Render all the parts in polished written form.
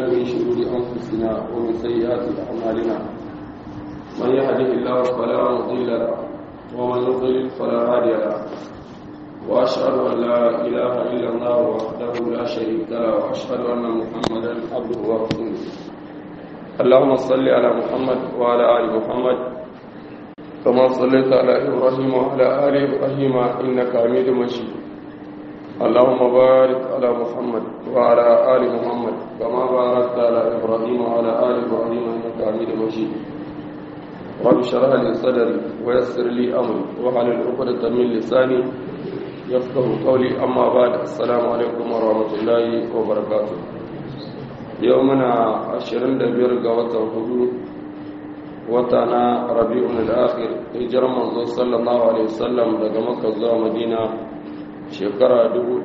من شرور أنفسنا ومن سيئات أعمالنا من يهده الله فلا مضل له ومن يضلل فلا هادي له وأشهد أن لا إله إلا الله وحده لا شريك له وأشهد أن محمدا عبده ورسوله اللهم صل على محمد وعلى آل محمد كما صليت على إبراهيم وعلى آل إبراهيم إنك حميد مجيد اللهم بارك على محمد وعلى آل محمد كما باركت على إبراهيم وعلى آل إبراهيم إنك حميد مجيد رب اشرح لي صدري ويسر لي أمري واحلل عقدة من لساني يفقهوا قولي أما بعد السلام عليكم ورحمة الله وبركاته يومنا 25 ga watan hudu wata na rabi'un al-akhir hijirar manzo sallallahu alaihi wasallam daga makka zuwa madina shekara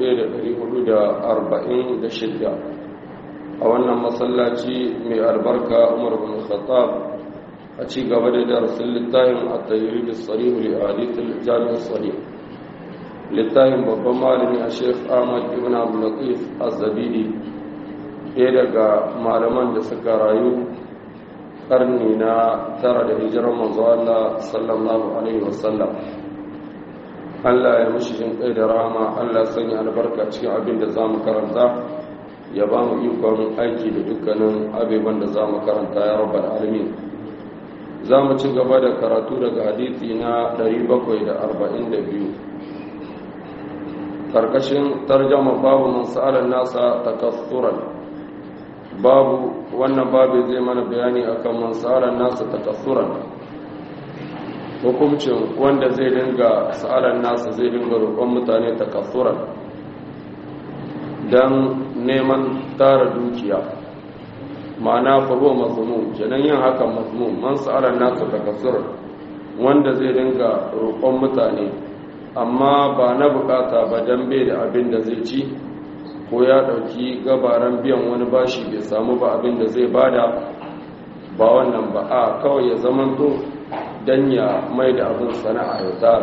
1446 a wannan masallaci mai albarka umar bin khattab a ci gaba da darasin littafin at-tajrid as-sarih li ahadith al-jami' as-sahih littafin babban malami a Sheikh Ahmad ibn Abdul Latif Az-Zabidi ɗaya daga malaman da suka rayu karni na 9 da hijirar manzo Allah sallallahu alaihi wasallam. Allah ya mishi jin kai da rahama, Allah sanya albarka cikin abin da zamu karanta, ya ba mu ikon aiki da dukkanin abubuwan da zamu karanta ya rabbal alamin. Zamu ci gaba da karatu daga hadisi na 742 karkashin tarjuma babu man sa'ala nasa takassuran. Babu wannan babu zai mana bayani akan man sa'ala nasa takassuran, hukuncin wanda zai dinga sa'alan nasa zai dinga roƙon mutane takassuran dan neman tara dukiya, ma'ana fa huwa mazmum, kenan yin hakan mazmum. Man sa'alan nasa takassuran, wanda zai dinga roƙon mutane amma ba na bukata ba dan bai da abin da zai ci, ko ya dauki gabaran biyan wani bashi bai samu ba abin da zai bada, ba wannan ba a kawai ya zamanto dan ya mai da abin sana'a ya tara.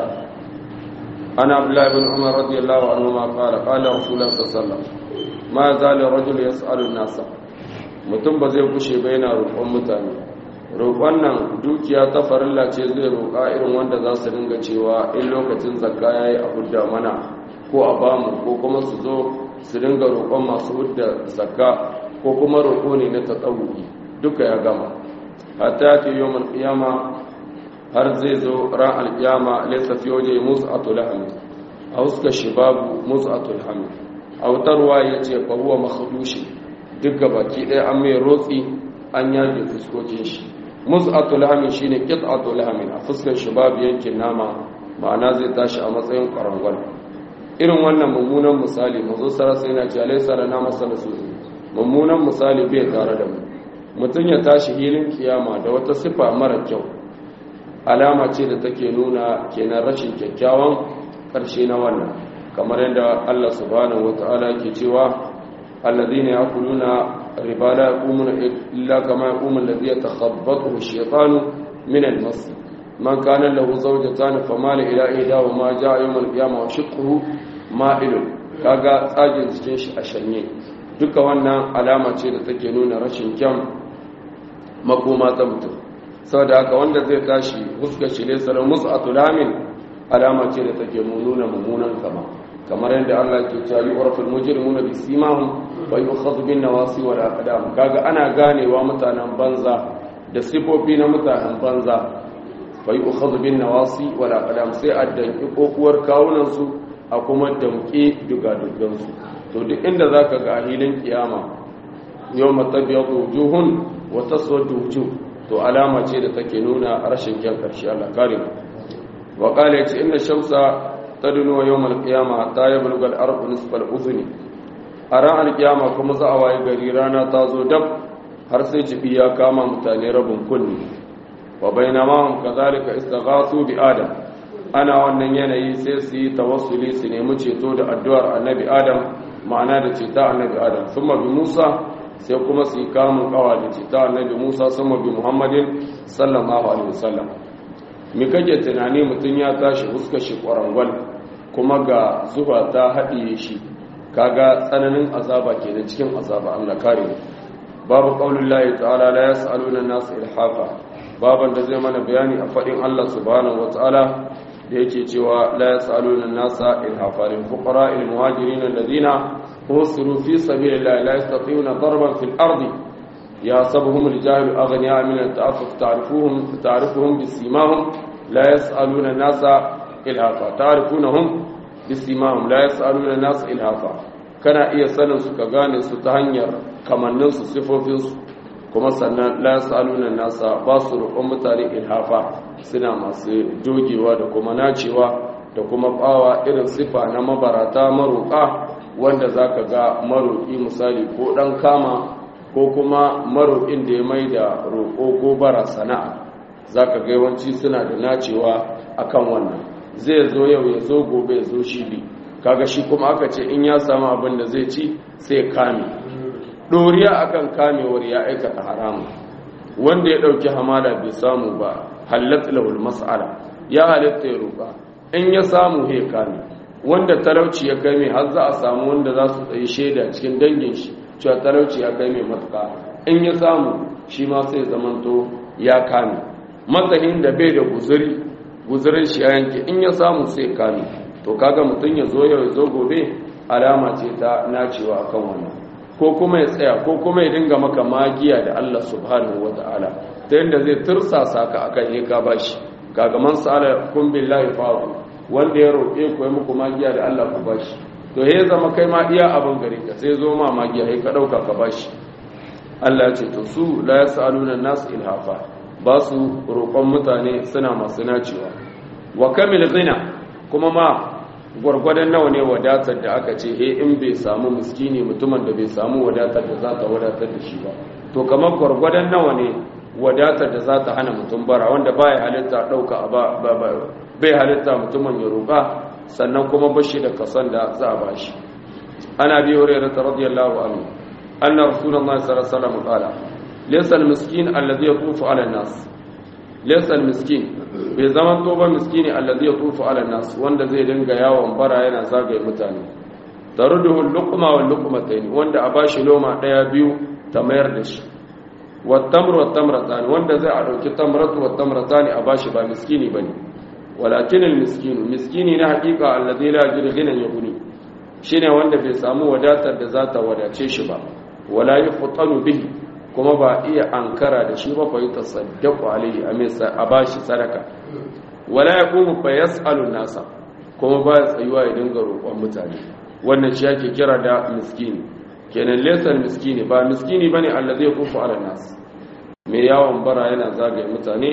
ana abdullahi bin umar radiyallahu anhu ma qala qala rasulullah sallallahu alaihi wasallam ma zala rajul yas'alu an-nasa, mutum ba zai kushe ba yana roƙon mutane. roƙon nan dukiya ta farilla ce zai roƙa, irin wanda za su dinga cewa in lokacin zakka yayi a hudda mana ko a bamu, ko kuma su zo su dinga roƙon masu hudda zakka, ko kuma roƙo ne na tatawuki, duka ya gama. hatta ta yawmal qiyama, har zai zo ran alƙiyama laysa fi wajhi mus'atul hamd aw suka shibabu mus'atul hamd aw tarwa yace fa huwa makhdush, duka baki ɗaya an mai rotsi an yage fuskokin shi. mus'atul hamd shine qit'atul hamd, a fuskar shibabu yankin nama, ma'ana zai tashi a matsayin karangwal. irin wannan mummunan misali mazo sarasa yana ce alaysa lana masalusu, mummunan misali bai tare da mu. mutum ya tashi hilin kiyama da wata sifa mara kyau, alama ce da take nuna kenan rashin kyakkyawan ƙarshe na wannan, kamar yadda Allah subhanahu wataala ke cewa alladhina yaquluna riba la yaqumuna illa kama yaqumu alladhi yatakhabbathu ash-shaytanu min al-mas, man kana lahu zawjatan famala ila ihdahu ma jaa yawm al-qiyamah wa shiqquhu ma'ilun, kaga tsagin cikin shi a shanye. duka wannan alama ce da take nuna rashin kyan makoma ta mutum. saboda haka wanda zai tashi huskar shi ne sarar mus'atul hamil, alama ce da take nuna mummunan kama, kamar yadda Allah ke cewa yu'raful mujrimuna bisimahum wa yu'khadhu bin nawasi wal aqdam. kaga ana ganewa mutanen banza da sifofi na mutanen banza, wa yu'khadhu bin nawasi wal aqdam, sai a danki kokuwar kawunan su a kuma damke dugadugan su. to duk inda zaka ga hilin kiyama yawma tabyadu wujuhun wa taswadu wujuh, to alama ce da take nuna rashin kyan karshe. Allah kare mu. wa qala yace inna shamsa tadunu yawm al-qiyama hatta yablugha al-ardu nisfa al-udhuni, aran al-qiyama kuma za a waye gari rana ta zo dab har sai jibi ya kama mutane rabin kunni. wa bainama hum kadhalika istaghathu bi adam, ana wannan yanayi sai su yi tawassuli, su nemi ceto da addu'ar annabi adam, ma'ana da ceta annabi adam. thumma bi musa, sai kuma su yi kamun kawa da cita annabi Musa sama bi Muhammadin sallallahu alaihi wasallam. mi kake tunani mutum ya tashi huskar shi kwarangwal kuma ga zuba ta haɗiye shi, kaga tsananin azaba kenan cikin azaba. Allah kare mu. babu qaulullahi ta'ala la yas'aluna an-nas ilhafa baban da zai mana bayani a fadin Allah subhanahu wataala da yake cewa la yas'aluna an-nasa ilhafa lil fuqara al muhajirin alladhina usiru fi sabilillahi la yastati'una darban fil ardi يحسبهم الجاهل أغنياء من التعفف تعرفهم بسيماهم لا يسألون الناس إلهافا تعرفونهم بسيماهم لا يسألون الناس إلهافا كان إيا سنن سكا غاني ستهنير كمانن سفوفين كما سنن لا يسألون الناس باصر أمتاني إلهافا سنا masu dogewa da kuma nacewa da kuma bawa irin sifa na mabarata maroƙa wanda zaka ga maroƙi misali ko dan kama ko kuma maroƙin da ya mai da roƙo ko bara sana'a za ka ga yawanci suna da nacewa akan wannan zai zo yau ya zo gobe ya zo shili kaga shi kuma aka ce in ya samu abin da zai ci sai kame ɗoriya akan kamewar ya aikata haramu wanda ya ɗauki hamada bai samu ba halatta lahul mas'ala ya halatta ya roƙa in ya samu he kame wanda talauci ya kai mai har za a samu wanda za su tsaye shaida cikin dangin shi cewa talauci ya kai mai matuka in ya samu shi ma sai zamanto ya kame matsayin da bai da guzurin shi ya yanke in ya samu sai kame to kaga mutum ya zo yau ya zo gobe alama ce ta nacewa akan wannan ko kuma ya tsaya ko kuma ya dinga maka magiya da Allah subhanahu wata'ala ta yadda zai tursasa ka akan ya ka bashi kaga man sa'ala kun billahi fa'u wanda ya roƙe ku yi muku magiya da Allah ku bashi to ya zama kai ma iya abin gari ka sai zo ma magiya sai ka dauka ka bashi Allah ya ce to su la yasaluna nas ilhafa ba su roƙon mutane suna masu nacewa wa kamil ghina kuma ma gwargwadon nawa ne wadatar da aka ce in bai samu miskini mutumin da bai samu wadatar da za ta wadatar da shi ba to kamar gwargwadon nawa ne wadatar da za ta hana mutum bara wanda baya halitta dauka bai halitta mutumin ya roƙa sannan kuma bashi da kasan da za a bashi ana bi hurairah radiyallahu anhu anna rasulullahi sallallahu alaihi wasallam qala laysa al-miskin alladhi yatufu ala an-nas laysa al-miskin bai zaman to ba miskini alladhi yatufu ala an-nas wanda zai dinga yawon bara yana zagaye mutane taruduhu al-luqma wal luqmatayn wanda a bashi loma daya biyu ta mayar da shi wat tamru wat tamratan wanda zai a dauki tamratu wat tamratani a bashi ba miskini bane walakin al-miskinu miskini na hakika alladhi la yajidu ghinan yughni shine wanda bai samu wadatar da za ta wadace shi ba wala yuqtanu bihi kuma ba iya ankara da shi ba fa yutasaddaqu alayhi a bashi sadaka wala yaqumu fa yas'alu an-nasa kuma ba tsayuwa ya dinga roƙon mutane wannan shi yake kira da miskini kenan laysa miskini ba miskini bane alladhi yaqufu ala an-nas mai yawon bara yana zagaye mutane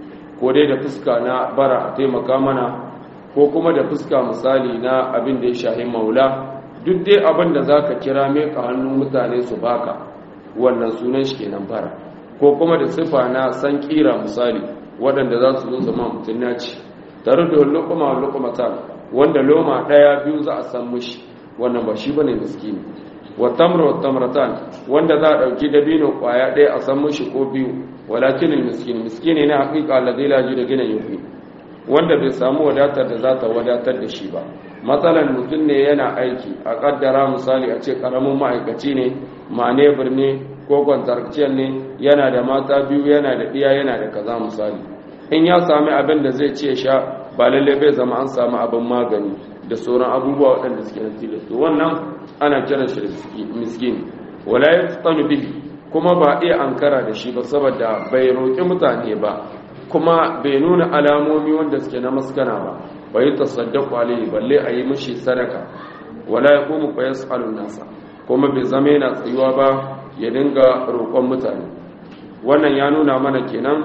ko dai da fuska na bara a taimaka mana ko kuma da fuska misali na abin da ya shahi maula duk dai abin da za ka kira mai ka hannun mutane su baka wannan sunan shi kenan bara ko kuma da sifa na san kira misali waɗanda za su zo zama mutum naci tare da lukumatan wanda loma ɗaya biyu za a san mushi wannan ba shi bane miskini wa tamratan wanda za a ɗauki dabino ƙwaya ɗaya a san mushi ko biyu walakin miskini ne haƙiƙa alladhi la yajidu gina yufi wanda bai samu wadatar da za ta wadatar da shi ba matsalan mutum ne yana aiki a kaddara misali a ce karamin ma'aikaci ne manebur ne ko kwantarciyar ne yana da mata biyu yana da ɗiya yana da kaza misali in ya sami abin da zai ce sha ba lalle bai zama an sami abin magani da sauran abubuwa waɗanda suke na tilasto wannan ana kiran shi da miskini wala yastanu bihi kuma ba iya ankara da shi ba saboda bai roƙi mutane ba kuma bai nuna alamomi wanda suke na maskana ba bai tasaddaku alayhi balle a yi mishi sadaka wala yaqumu fa yas'alu nasa kuma bai zama yana tsayuwa ba ya dinga roƙon mutane wannan ya nuna mana kenan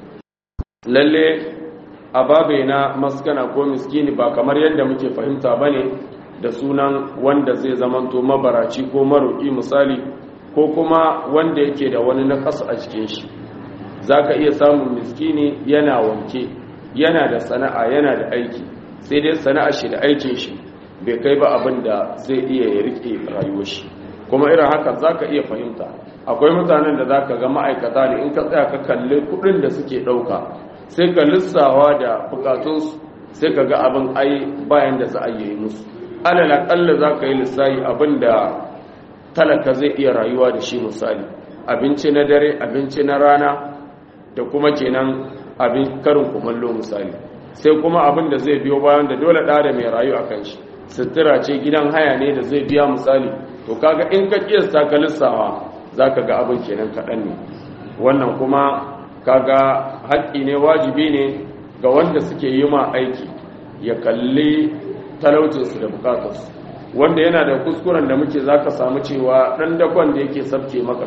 lalle ababe na maskana ko miskini ba kamar yadda muke fahimta bane da sunan wanda zai zamanto mabaraci ko maroƙi misali ko kuma wanda yake da wani naqas a cikin shi za ka iya samun miskini yana wanke yana da sana'a yana da aiki sai dai sana'a shi da aikin shi bai kai ba abin da zai iya ya rike rayuwar shi kuma irin haka za ka iya fahimta akwai mutanen da za ka ga ma'aikata ne in ka tsaya ka kalli kudin da suke ɗauka sai ka lissawa da bukatunsu sai ka ga abin ai bayan da za a yi musu alal aƙalla za ka yi lissahi abin da talaka zai iya rayuwa da shi misali abinci na dare abinci na rana da kuma kenan abin karin kumallo misali sai kuma abin da zai biyo bayan da dole da mai rayu a kan shi sutura ce gidan haya ne da zai biya misali to kaga in ka kiyasta ka lissawa zaka ga abin kenan kaɗan ne wannan kuma kaga haƙƙi ne wajibi ne ga wanda suke yi ma aiki ya kalli talautinsu da bukatarsu wanda yana da kuskuren da muke zaka samu cewa ɗan dakon da yake sabke maka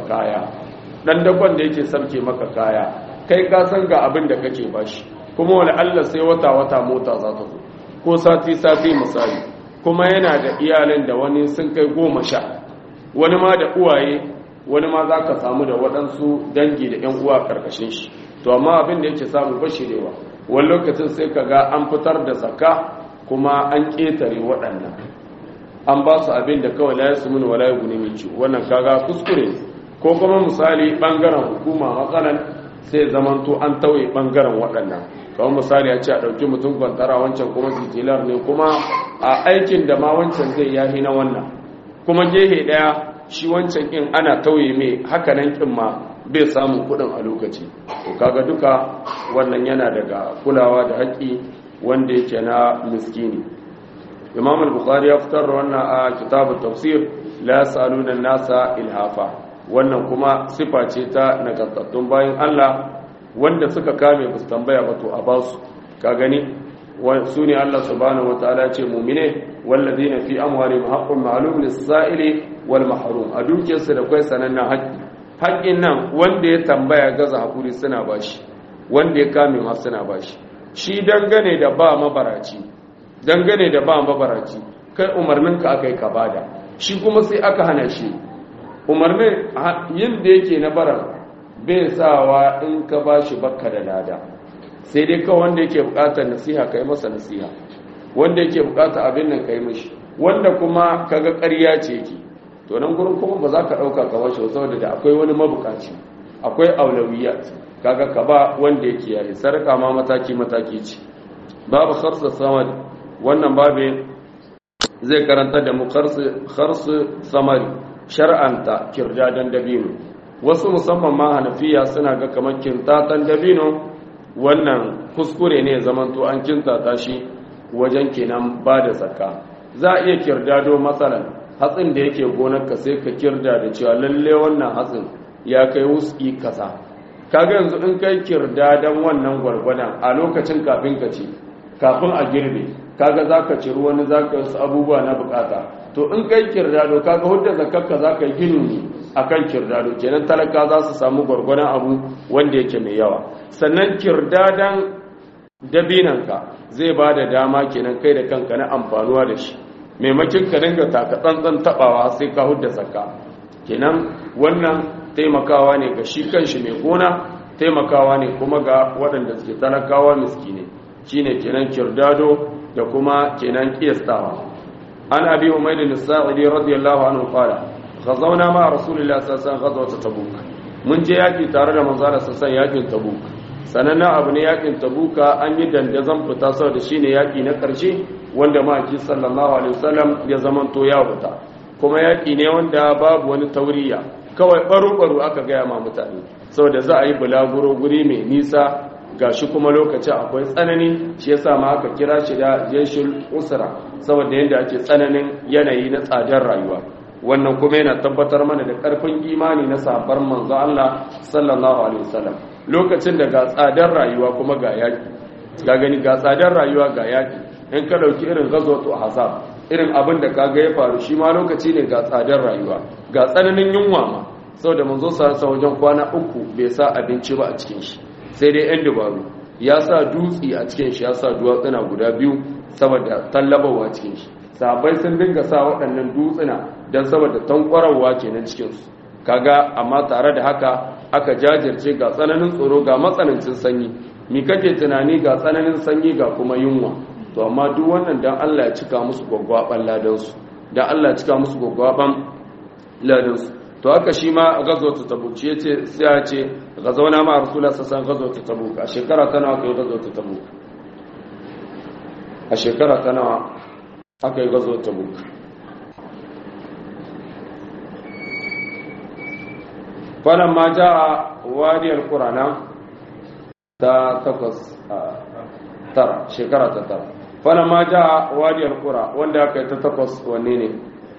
kaya kai ka san ga abin da kake bashi kuma wani Allah sai wata mota za ta zo ko sati misali kuma yana da iyalin da wani sun kai 10 wani ma da uwaye wani ma za ka samu da waɗansu dangi da 'yan uwa ƙarƙashin shi to amma abin da yake samu bashirewa wani lokacin sai ka ga an fitar da zakka kuma an ƙetare waɗannan an ba su abin da kawai laye su mini walaye guni mai ciwo wannan kaga kuskure ko kuma misali ɓangaren hukuma matsalan sai zamanto an tauye ɓangaren waɗannan kawai misali ya ce a ɗauki mutum kwantara wancan kuma titilar ne kuma a aikin da ma wancan zai yahi na wannan kuma gehe ɗaya shi wancan in ana tauye mai hakanan kin ma bai samun kudin a lokaci to kaga duka wannan yana daga kulawa da haƙi wanda yake na miskini Imam al-Bukhari ya fitar wannan a kitabut tafsir la yasaluna nasa ilhafa wannan kuma sifa ce ta nagartattun bayan Allah wanda suka kame bus tambaya ba to a basu ka gani su ne Allah subhanahu wataala ya ce mu'mine walladina fi amwalihim haqqun ma'lum lis-sa'ili wal mahrum a dukiyarsu da kai sanannen haƙƙi haƙƙin nan wanda ya tambaya gaza hakuri suna bashi wanda ya kame ma suna bashi shi dangane da ba mabaraci kai umarninka akai ka bada shi kuma sai aka hana shi umarnin yin da yake na bara bai sawa in ka bashi bakka da lada sai dai kawai wanda yake bukatar nasiha kai masa nasiha wanda yake bukatar abin nan kai mishi wanda kuma kaga ƙarya ce yake to nan gurin kuma ba za ka ɗauka ka bashi saboda da akwai wani mabukaci akwai aulawiyat kaga ka ba wanda yake yayi sarka ma mataki ce babu kharsa samari wannan babu zai karanta da mu kharsu samari shar'anta kirdadan dabino wasu musamman ma hanafiya suna ga kamar kintatan dabino wannan kuskure ne zamanto an kintata shi wajen kenan ba da zakka za a iya kirdado matsalan hatsin da yake gonarka sai ka kirda da cewa lalle wannan hatsin ya kai wuski kasa kaga yanzu in kai kirdadan wannan gwargwadon a lokacin kafin ka ci kafin a girbe kaga zaka ci wani zaka wasu abubuwa na bukata to in kai kirdado kaga hudda zakarka zaka yi gini akan kirdado kenan talaka za su samu gwargwadon abu wanda yake mai yawa sannan kirdadan dabinanka zai ba da dama kenan kai da kanka na amfanuwa da shi maimakin ka dinga taka tsantsan tabawa sai ka hudda zakka kenan wannan taimakawa ne ga shi kanshi mai gona taimakawa ne kuma ga waɗanda suke talakawa miskine shine kenan kirdado da kuma kenan kiyastawa an abi umayd as-sa'idi radiyallahu anhu qala ghazawna ma rasulillahi sallallahu alaihi wasallam ghazwat tabuk mun je yaki tare da manzo Allah sallallahu alaihi yakin tabuk sanannen abu ne yakin tabuka an yi dandazon fita saboda shine yaki na karshe wanda maki sallallahu alaihi wasallam ya zamanto ya fita kuma yaki ne wanda babu wani tauriya kawai baro aka gaya ma mutane saboda za a yi bulaguro guri mai nisa gashi kuma lokaci akwai tsanani shi yasa ma aka kira shi da jeshul usra saboda yanda ake tsananin yanayi na tsadar rayuwa wannan kuma yana tabbatar mana da karfin imani na sahabbar manzo Allah sallallahu alaihi wasallam lokacin da ga tsadar rayuwa kuma ga yaki ga gani ga tsadar rayuwa ga yaki in ka dauki irin gazwatu ahzab irin abin da kaga ya faru shi ma lokaci ne ga tsadar rayuwa ga tsananin yunwa ma saboda manzo sallallahu wajen kwana 3 bai sa abinci ba a cikin shi sai dai ɗan dubaru ya sa dutse a cikin shi ya sa duwatsuna guda 2 saboda tallabawa cikin shi sahabbai sun dinga sa waɗannan dutsuna don saboda tankwararwa kenan cikinsu kaga amma tare da haka aka jajirce ga tsananin tsoro ga matsanancin sanyi mi kake tunani ga tsananin sanyi ga kuma yunwa to amma duk wannan dan Allah ya cika musu gwaggwaban ladansu dan Allah ya cika musu gwaggwaban ladansu to haka shi ma gazwatu tabuk yace sai ya ce gazawna ma rasulullah sallallahu alaihi wasallam gazwatu tabuk a shekara ta nawa kai gazwatu tabuk a shekara ta nawa aka yi gazwatu tabuk falan ma jaa wadiyal qur'ana ta takwas tara shekara ta tara falan ma jaa wadiyal qura wanda aka yi ta takwas wanne ne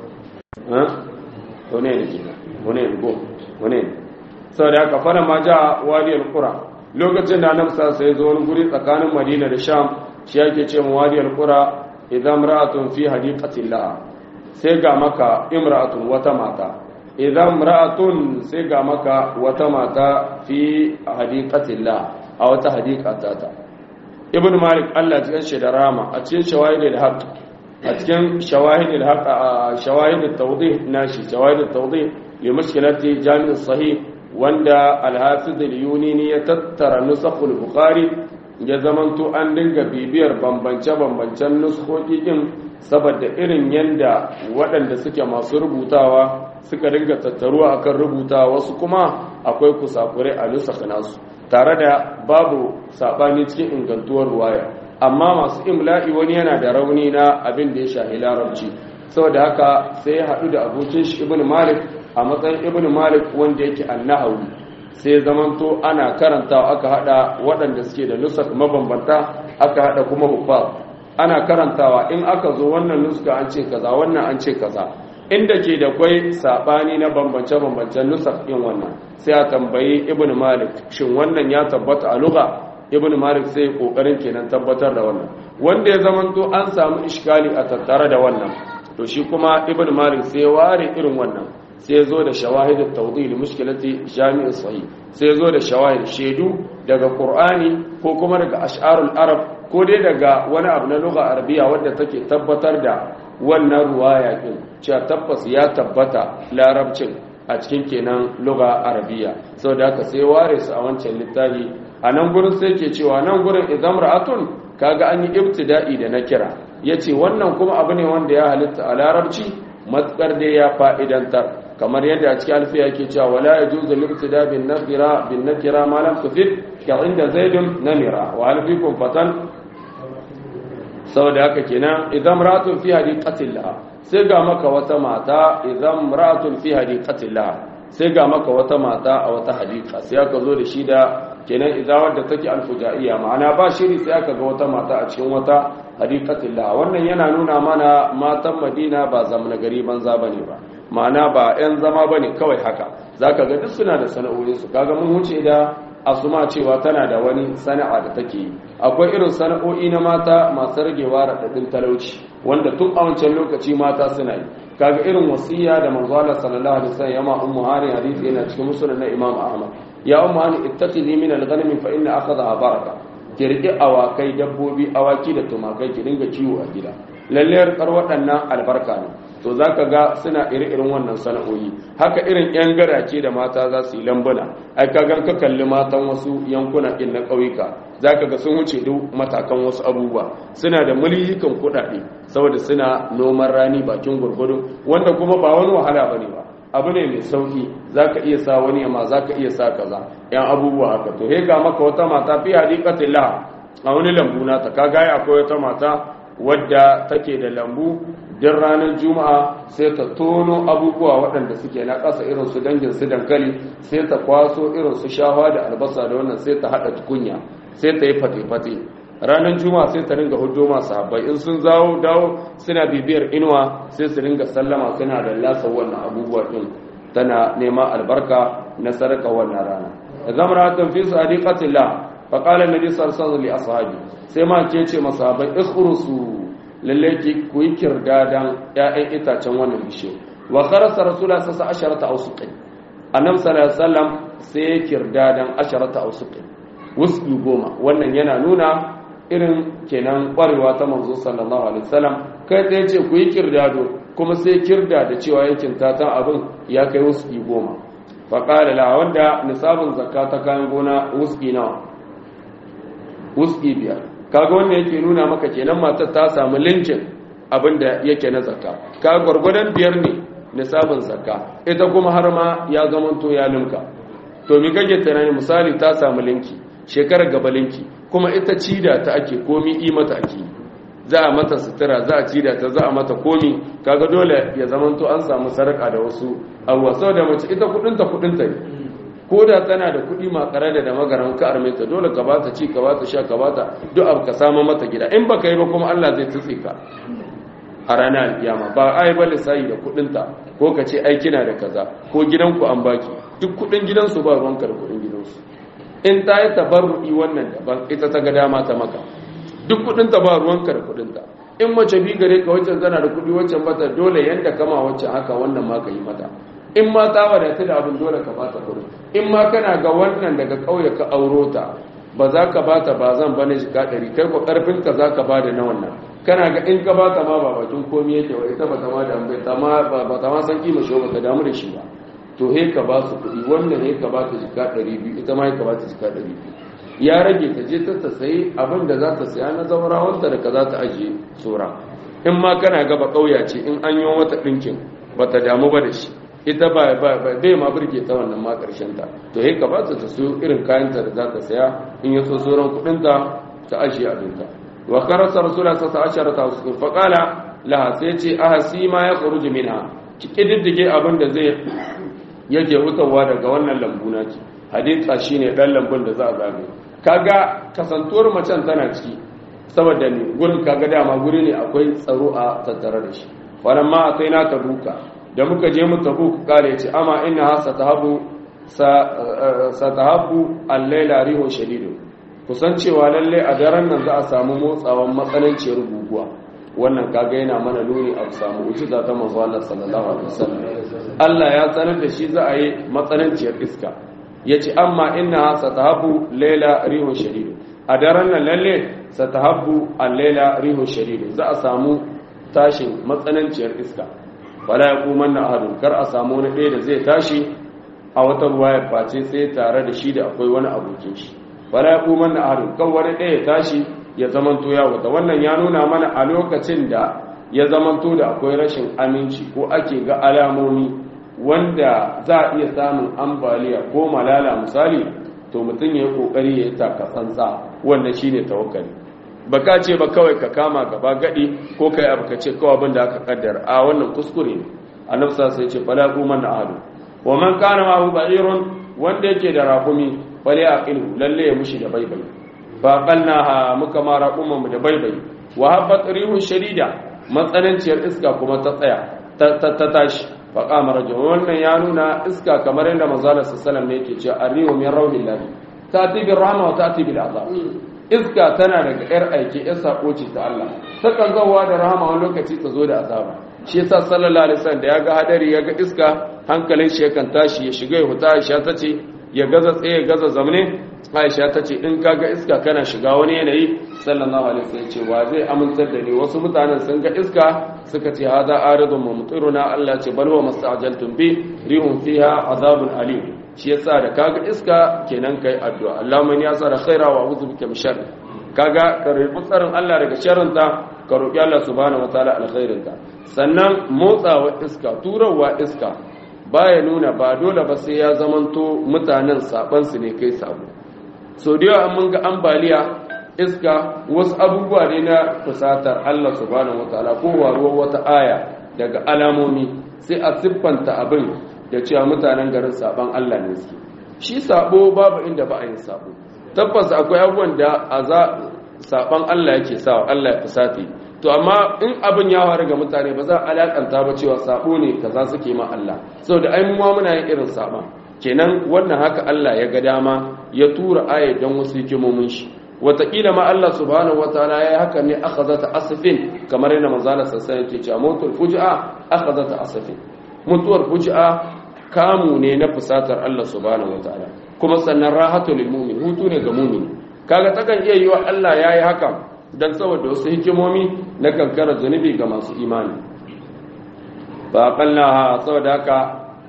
wane sau da aka fara ma ja wadiyar kura lokacin da annabi sai zo wani guri tsakanin madina da sham shi yake ce mu wadiyar kura idan ra'atun fi hadiqatillah sai ga maka imra'atun wata mata idan ra'atun sai ga maka wata mata fi hadiqatillah a wata hadiqata ta ibn malik Allah ya ce da rama a cikin shawahidul haqq a cikin shawahidul haqq shawahidut tawdih nashi shawahidut tawdih li mushkilati jami' sahih wanda al-hafiz al-yunini ya tattara nusakh al-bukhari ya zamanto an dinga bibiyar bambance-bambancen nuskoki din saboda irin yanda waɗanda suke masu rubutawa suka dinga tattaruwa akan rubuta wasu kuma akwai kusakure a nusakh nasu tare da babu sabani cikin ingantuwar ruwaya amma masu imla'i wani yana da rauni na abin da ya shahi larabci saboda haka sai ya haɗu da abokin shi ibn malik a matsayin ibn malik wanda yake annahawi sai zamanto ana karantawa aka hada waɗanda suke da nusak mabambanta aka hada kuma hufaz ana karantawa in aka zo wannan nuska an ce kaza wannan an ce kaza inda ke da kwai sabani na bambance-bambancen nusak ɗin wannan sai a tambayi ibn malik shin wannan ya tabbata a lugha ibn malik sai kokarin kenan tabbatar da wannan wanda ya zamanto an samu iskali a tattare da wannan to shi kuma ibn malik sai ware irin wannan sai zo da shawahid at-tawdih li mushkilati jami' sahih sai zo da shawahid shedu daga qur'ani ko kuma daga ash'arul arab ko dai daga wani abu na lugha arabiya wanda take tabbatar da wannan ruwaya din cewa tabbas ya tabbata larabcin a cikin kenan lugha arabiya saboda haka sai ware su a wancan littafi a nan gurin sai ke cewa nan gurin idan ra'atun kaga an yi ibtida'i da na kira yace wannan kuma abu ne wanda ya halitta a larabci matsar da ya fa'idantar kamar yadda a cikin alfiya yake cewa wala yajuzu al-ibtida' bin nakira ma lam tufid ka inda zaidun namira wa hal fikum fatan saboda haka kenan idan ra'atun fi hadiqatillah sai ga maka wata mata idan ra'atun fi hadiqatillah sai ga maka wata mata a wata hadiqa sai aka zo da shi da kenan idza wadda take alfujaiya ma'ana ba shiri sai aka ga wata mata a cikin wata hadiqatillah wannan yana nuna mana matan Madina ba zamna gari banza bane ba ma'ana ba 'yan zama bane kawai haka zaka ga duk suna da sana'o'in su kaga mun wuce da asuma cewa tana da wani sana'a da take yi akwai irin sana'o'i na mata masu ragewa radadin talauci wanda tun a wancan lokaci mata suna yi kaga irin wasiya da manzo Allah sallallahu alaihi wasallam ya ma ummu hani hadisi yana cikin musnad na Imam Ahmad ya ummu hani ittakhidhi min al-ghanami fa inna akhadha baraka ki rike awakai dabbobi awaki da tumakai ki dinga kiwo a gida lalle kar waɗannan albarka ne to zaka ga suna irin wannan sana'o'i haka irin yan garace da mata za su yi lambuna ai kaga ka kalli matan wasu yankuna din na ƙauyuka zaka ga sun wuce duk matakan wasu abubuwa suna da miliyikan kuɗaɗe saboda suna noman rani bakin gurgudu wanda kuma ba wani wahala bane ba abu ne mai sauki zaka iya sa wani amma zaka iya sa kaza yan abubuwa haka to he ga maka wata mata fi hadiqatillah a wani lambu na ta kaga akwai wata mata wadda take da lambu din ranar juma'a sai ta tono abubuwa waɗanda suke na ƙasa irin su dangin su dankali sai ta kwaso irin su shawa da albasa da wannan sai ta haɗa tukunya sai ta yi fate-fate ranar juma'a sai ta ringa hudo masu habbai in sun dawo suna bibiyar inuwa sai su ringa sallama suna da lasa wannan abubuwa ɗin tana neman albarka na sadaka wannan rana da zamara tan fi sadiqatillah fa qala annabi sallallahu alaihi wasallam sai ma ke ce masahabai ikhrusu lalle ki ku yi kirdadan ƴaƴan itacen wannan bishe wa kharasa rasulullah sallallahu alaihi wasallam awsuqin annabi sallallahu alaihi wasallam sai kirdadan asharata awsuqin wusbi goma wannan yana nuna irin kenan kwarewa ta manzo sallallahu alaihi wasallam kai tsaye ce ku yi kirdado kuma sai kirda da cewa yakin tatan abin ya kai wusbi goma fa qala la wanda nisabun zakka ta kayan gona wusbi nawa wusbi biyar kaga wannan yake nuna maka kenan matar ta samu linkin abinda yake na zakka kaga gurgurdan biyar ne nisabin zakka ita kuma har ma ya zamanto ya linka to me kake tunani misali ta samu linki shekarar gaba linki kuma ita cida ta ake komi yi mata ake za a mata sutura za a cida ta za a mata komi kaga dole ya zamanto an samu sarƙa da wasu abuwa saboda mace ita kudinta ne ko da tana da kuɗi makare da magaran ka arme ta dole ka bata ci ka bata sha ka bata duk abu ka samu mata gida in baka yi ba kuma Allah zai tutse ka a ranar alkiyama ba ai ba lissayi da kuɗinta ko ka ce ai kina da kaza ko gidanku an baki duk kuɗin gidansu ba ruwanka da kuɗin gidansu in ta yi tabarru'i wannan daban ita ta ga dama ta maka duk kuɗinta ba ruwanka da kuɗinta in mace bi gare ka waccan tana da kuɗi waccan mata dole yanda kama waccan haka wannan ma ka yi mata in ma ta wadatu da abin dole ka bata kuɗi in ma kana ga wannan daga ƙauye ka auro ta ba za ka bata ba zan bane shiga 100 kai ko karfin ka za ka bada na wannan kana ga in ka bata ma ba bakin komai yake wa ita ba ta ma da ambai ta ma ba ta ma san kima shi ba ta damu da shi ba to he ka ba su kuɗi wannan he ka ba ta shiga 200 ita ma he ka ba ta shiga 200 ya rage ta je ta sayi abin da za ta saya na zaurawanta da ka za ta ajiye tsora in ma kana ga ba ƙauya ce in an yi wata ɗinkin ba ta damu ba da shi ita bai ma burge ta wannan ma karshen ta to he ka ba ta siyo irin kayanta da za ta saya in ya so sauran kudin ta ta ajiye abinta wa karasa rasulullah sallallahu alaihi wasallam fa qala laha sai ce ahsi ma yakhruju minha ki kididdige abin da zai yake hutawa daga wannan lambuna ce haditha shine dan lambun da za a zabe kaga kasantuwar macen tana ciki saboda ne gurin kaga dama guri ne akwai tsaro a tattare da shi falamma ataina tabuka da muka je mu tabuk kare ce amma inna satahabu al-laila rihu shadidun kusan cewa lalle a daren nan za a samu motsawan matsananciyar guguwa wannan kaga yana mana nuni a samu ujiza ta manzo Allah sallallahu alaihi wasallam Allah ya sanar da shi za a yi matsananciyar iska yace amma inna satahabu laila rihu shadidun a daren nan lalle satahabu al-laila rihu shadidun za a samu tashin matsananciyar iska wala ya kuma na ahadun kar a samu wani ɗaya da zai tashi a wata ruwayar face sai tare da shi da akwai wani abokin shi wala ya kuma na ahadun kan wani ɗaya ya tashi ya zamanto ya wuta wannan ya nuna mana a lokacin da ya zamanto da akwai rashin aminci ko ake ga alamomi wanda za a iya samun ambaliya ko malala misali to mutum ya yi kokari ya yi takatsantsa wannan shine tawakkali baka ce ba kawai ka kama gaba gadi ko kai abu ka ce kawai abin da aka kaddara a wannan kuskure ne annabi sai ya ce fala quman ahadu wa man kana ma hu ba'irun wanda yake da raqumi fali aqilu lalle ya mushi da baibai fa qalnaha muka ma raquman mu da baibai wa habat rihu shadida matsananciyar iska kuma ta tsaya ta tashi fa qama rajul wannan ya nuna iska kamar yadda manzo sallallahu alaihi wasallam ne yake cewa arrihu min rawdillahi ta'ti bir rahma wa ta'ti bil azab iska tana daga yar aiki yar sako ce ta Allah takan zawa da rahama wani lokaci ta zo da azaba shi yasa sallallahu alaihi wasallam da ya ga hadari ya ga iska hankalin shi yakan tashi ya shiga ya huta Aisha tace ya gaza tsaye ya gaza zamne Aisha tace in kaga iska kana shiga wani yanayi sallallahu alaihi wasallam ce wa zai amintar da ni wasu mutanen sun ga iska suka ce hada aridun mumtiruna Allah ce bal huwa musta'jaltum bi rihum fiha azabun alim shi yasa da kaga iska kenan kai addu'a Allahumma ya sa da khaira wa a'udhu bika min sharri kaga ka roki tsarin Allah daga sharrin ta ka roki Allah subhanahu wataala alkhairin ta sannan motsawa iska turawa iska baya nuna ba dole ba sai ya zamanto mutanen saban su ne kai sabo so da yawa mun ga ambaliya iska wasu abubuwa ne na fusatar Allah subhanahu wataala ko waruwar wata aya daga alamomi sai a siffanta abin da cewa mutanen garin saban Allah ne suke shi sabo babu inda ba a yin sabo tabbas akwai abubuwan da saban Allah yake sawa Allah ya fusate to amma in abin ya faru ga mutane ba za a alakanta ba cewa sabo ne kaza suke ma Allah saboda ai mu ma muna yin irin saban kenan wannan haka Allah ya ga dama ya tura aya don wasu hikimomin shi wataƙila ma Allah subhanahu wataala ya yi haka ne akhazata asfin kamar yana manzala sassan yake cewa mutul fujaa akhazata asfin mutuwar fujaa kamu ne na fusatar Allah subhanahu wataala kuma sannan rahatu lil mu'min hutu ne ga mu'min kaga takan iya yiwa Allah yayi haka dan saboda wasu hikimomi na kankara zunubi ga masu imani fa qallaha saboda haka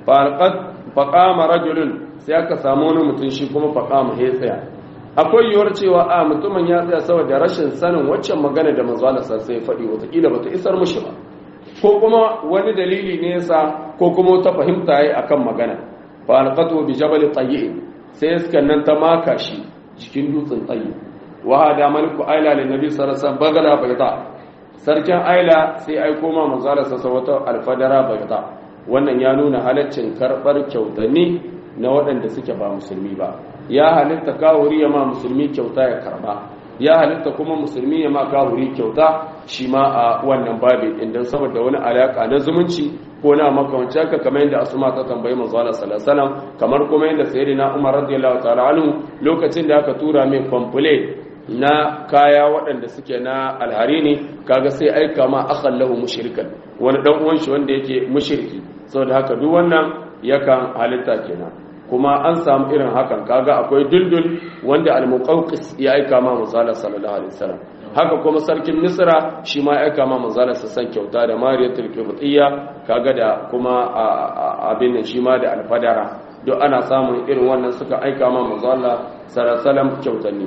faqama rajulun sai aka samu wani mutum shi kuma faqama he tsaya akwai yiwuwar cewa a mutumin ya tsaya saboda rashin sanin waccan magana da manzo Allah sai ya faɗi wata kila bata isar mushi ba ko kuma wani dalili ne yasa ko kuma ta fahimta yayi akan magana fa alqatu bi jabal tayyi sai iskan nan ta maka shi cikin dutsen tayyi wa hada maliku aila lin nabi sallallahu alaihi wasallam bagala bayda sarkin aila sai ai koma manzo Allah sallallahu alaihi wasallam alfadara bayda wannan ya nuna halaccin karbar kyautani na waɗanda suke ba musulmi ba. Ya halitta kawuri ya ma musulmi kyauta ya karba, ya halitta kuma musulmi ya ma kawuri kyauta shi ma a wannan babi inda saboda wani alaka na zumunci ko na makawancin ka, kamar yadda Asma ta tambayi manzo Allah sallallahu alaihi wasallam, kamar kuma yadda sayyidina Umar radiyallahu ta'ala anhu lokacin da aka tura mai kwamfule na kaya waɗanda suke na alhari ne, kaga sai aika ma akhallahu mushrikan, wani dan uwan shi wanda yake mushriki. Saboda haka duk wannan yakan halitta kenan. Kuma an samu irin hakan, kaga akwai duldul wanda al-muqawqis ya aika ma manzo sallallahu alaihi wasallam. Haka kuma sarkin Misra shi ma ya aika ma manzo san kyauta da Mariyatul Qibtiyya, kaga da kuma abin nan shi ma da alfadara, duk ana samun irin wannan suka aika ma manzo sallallahu alaihi wasallam kyautanni.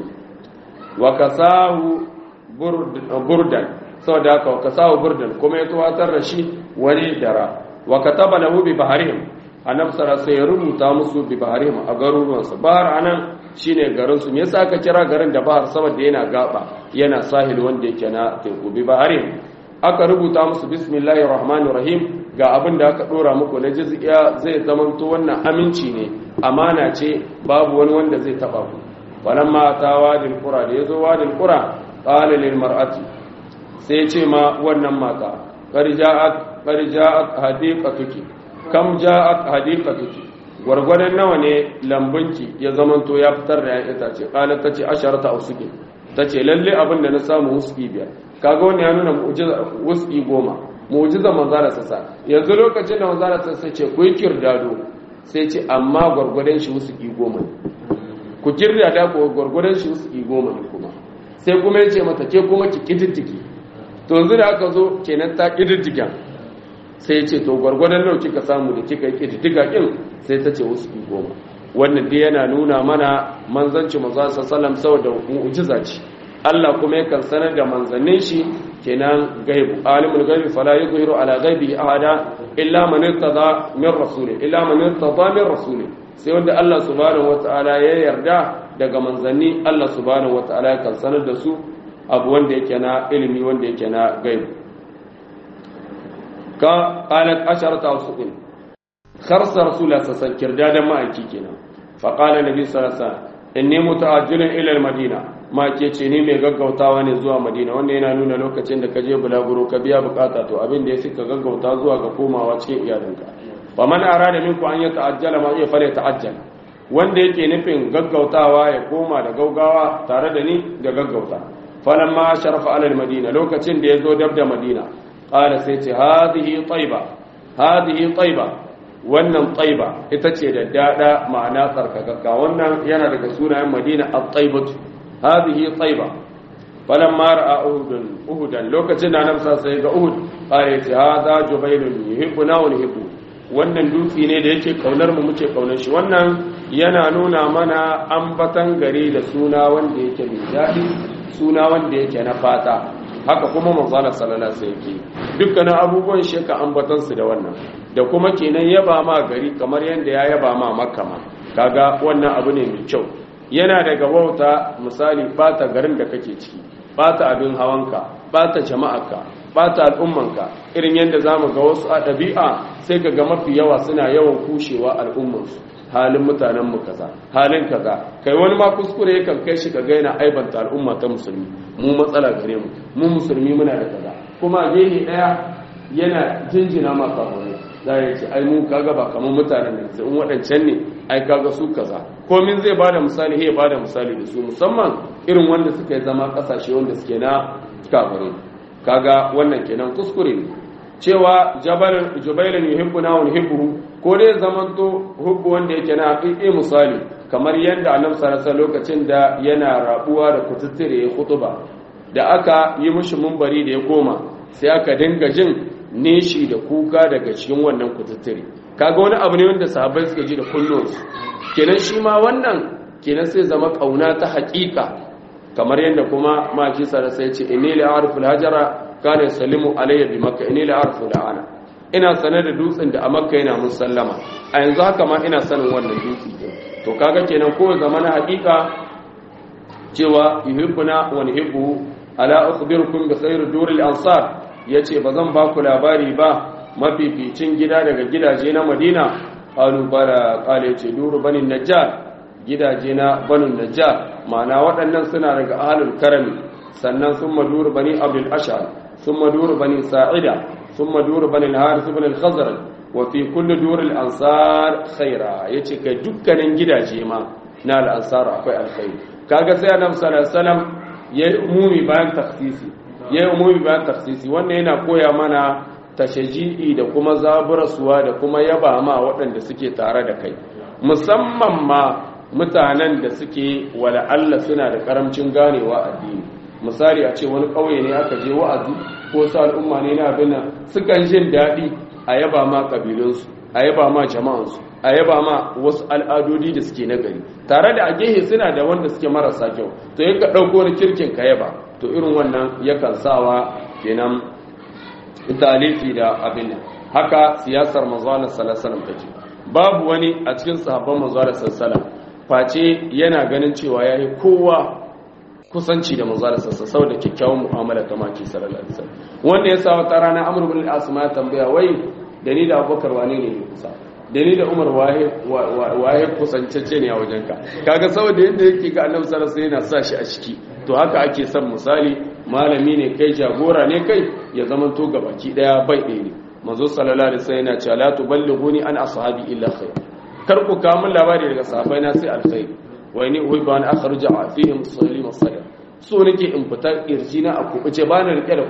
Wa kasahu burdan, saboda haka wa kasahu burdan kuma ya tuwatar da shi wani dara. Wa kataba lahu bi baharihim, annabi sallallahu alaihi wasallam ya rubuta musu bi baharihim a garuruwansu. Bahar anan shine garin su. Me yasa aka kira garin da bahar? Saboda yana gaba, yana sahil wanda yake na teku. Bi baharihim aka rubuta musu bismillahir rahmanir rahim, ga abin da aka dora muku na jizya zai zamanto wannan aminci ne, amana ce, babu wani wanda zai taba ku. Walamma ta wadil qura, da yazo wadil qura, qala lil mar'ati, sai ce ma wannan mata, qad ja'at hadiqatuki, kam ja'at hadiqatuki, gwargwadon nawa ne lambunki ya zamanto ya fitar da yan itace? Qala tace asharata ausuki, tace lalle abin da na samu wuski biyar. Kaga wannan ya nuna mu'jiza, wuski 10, mu'jiza manzala sassa. Yanzu lokacin da manzala sassa ce ku yi kirdado, sai ce amma gwargwadon shi wuski 10, ku kirdada ko gwargwadon shi wuski 10 kuma. Sai kuma ya ce mata ke kuma ki kididdiki. To yanzu da aka zo kenan ta kididdiga, sai ya ce to gwargwadon nau kika samu da kika yi kididdiga kin, sai ta ce wasu 10. Wannan dai yana nuna mana manzanci manzo sallallahu saboda mu'jiza ce. Allah kuma yakan sanar da manzannin shi kenan gaibu. Alimul ghaibi fala yuzhiru ala ghaibihi ahada illa man irtada min rasulih, illa man irtada min rasulih. Sai wanda Allah subhanahu wataala ya yarda daga manzanni, Allah subhanahu wataala yakan sanar da su abu wanda yake na ilimi, wanda yake na gaibu. Ka qalat asharata usuqin, kharsa rasulullah sallallahu alaihi wasallam kirdadan ma'aiki kenan. Fa qala nabi sallallahu alaihi wasallam inni muta'ajjilun ila al-madina, ma ke ce ni mai gaggautawa ne zuwa Madina. Wannan yana nuna lokacin da ka je bulaguro ka biya bukata, to abin da ya ka gaggauta zuwa ga komawa cikin iyalinka. Fa man arada minku an yata'ajjala ma ya fara ta'ajjal, wanda yake nufin gaggautawa ya koma da gaugawa tare da ni da gaggauta. Falamma sharafa ala al-madina, lokacin da yazo dab da Madina, qala sai ce hadhihi tayba, hadhihi tayba, wannan tayba ita ce da dada, ma'ana tsarkakakka. Wannan yana daga sunayen Madina at-taybatu, hadhihi tayba. Falamma ra'a uhudan, lokacin da Annabi sai ga Uhud, qala ce hadha jubailun yuhibbuna wa nuhibbu, wannan dutsi ne da yake kaunar mu muke kaunar shi. Wannan yana nuna mana ambatan gari da suna wanda yake mai daɗi, suna wanda yake na fata. Haka kuma manzala sallallahu alaihi wasallam dukkanin abubuwan shi ka ambatan su da wannan, da kuma kenan yaba ma gari kamar yanda ya yaba ma Makka ma, kaga wannan abu ne mai kyau. Yana daga wauta misali bata garin da kake ciki, bata abin hawanka, bata jama'arka, bata al'ummanka, irin yanda zamu ga wasu a ɗabi'a sai ka ga mafi yawa suna yawan kushewa al'ummansu, halin mutanen mu kaza, halin kaza. Kai wani ma kuskure yakan kai shi ka ga yana aibanta al'umma ta musulmi, mu matsala gare mu, mu musulmi muna da kaza. Kuma gehe daya yana jinjina ma kafare, za ya ce ai mu kaga ba kamar mutanen ne, sai in waɗancan ne ai kaga su kaza. Komin zai bada misali, he bada misali da su, musamman irin wanda suka yi zama kasashe wanda suke na kafare. Kaga wannan kenan kuskure ne. Cewa jubailun yuhibbuna wa nuhibbuhu, ko dai zamanto hubbu wanda yake na haƙiƙi misali kamar yadda Annabi sallallahu alaihi lokacin da yana rabuwa da kututtire ya khutuba, da aka yi mishi munbari da ya koma, sai aka dinga jin nishi da kuka daga cikin wannan kututtire. Kaga wani abu ne wanda sahabbai suka ji da kullunsu. Kenan shi ma wannan kenan sai zama kauna ta haƙiƙa, kamar yadda kuma maki sallallahu alaihi ya ce inni la a'rifu al-hajara kana yusallimu alayya bi Makka, inni la a'rifu al-ana, ina sanar da dutsen da a Makka yana mun sallama, a yanzu haka ma ina sanin wannan dutse. To kaga kenan ko zamana hakika cewa yuhibbuna wa nuhibbu. Ala ukhbirukum bi khayri duril ansar, yace bazan ba ku labari ba mafificin gida daga gidaje na Madina. qalu bala qala yace duru bani najjar gidaje na banu najjar ma'ana waɗannan suna daga ahlul karami sannan sun maduru bani abdul ashar sun maduru bani sa'ida sun maduru bani al-harith ibn al-khazraj wa fi kulli dur al-ansar khaira yace kai dukkanin gidaje ma na al-ansar akwai alkhairi kaga sai annabi sallallahu alaihi wasallam yayi umumi bayan takhsisi wannan yana koya mana tashaji'i da kuma zaburasuwa da kuma yaba ma waɗanda suke tare da kai musamman ma mutanen da suke wala Allah suna da karamcin ganewa addini misali a ce wani ƙauye ne aka je wa'azi ko su al'umma ne na abin nan sukan jin daɗi a yaba ma ƙabilunsu a yaba ma jama'ansu a yaba ma wasu al'adodi da suke na gari tare da a gehe suna da wanda suke marasa kyau to yanka ɗauko wani kirkin ka yaba to irin wannan yakan sawa kenan talifi da abin nan haka siyasar manzon sallallahu alaihi wasallam take babu wani a cikin sahabban manzon sallallahu alaihi wasallam face yana ganin cewa yayi kowa kusanci da manzon sallallahu saboda kyakkyawan mu'amala ta maki sallallahu alaihi wasallam wanda ya sa wata rana Amr ibn al-As ma tambaya wai da ni da Abubakar wane ne kusa da ni da Umar waye kusancece ne a wajenka kaga saboda yadda yake ga Annabi sallallahu alaihi wasallam yana sa shi a ciki to haka ake son misali malami ne kai jagora ne kai ya zama to gabaki daya bai ɗaya ne manzo sallallahu alaihi wasallam yana cewa la tuballighuni an ashabi illa khair kar ku kawo min labari daga sahabbai na sai alkhair wa inni uhibbu an akhruja fihim salim as-sadr so nake in fita kirji na a kubuce ba na rike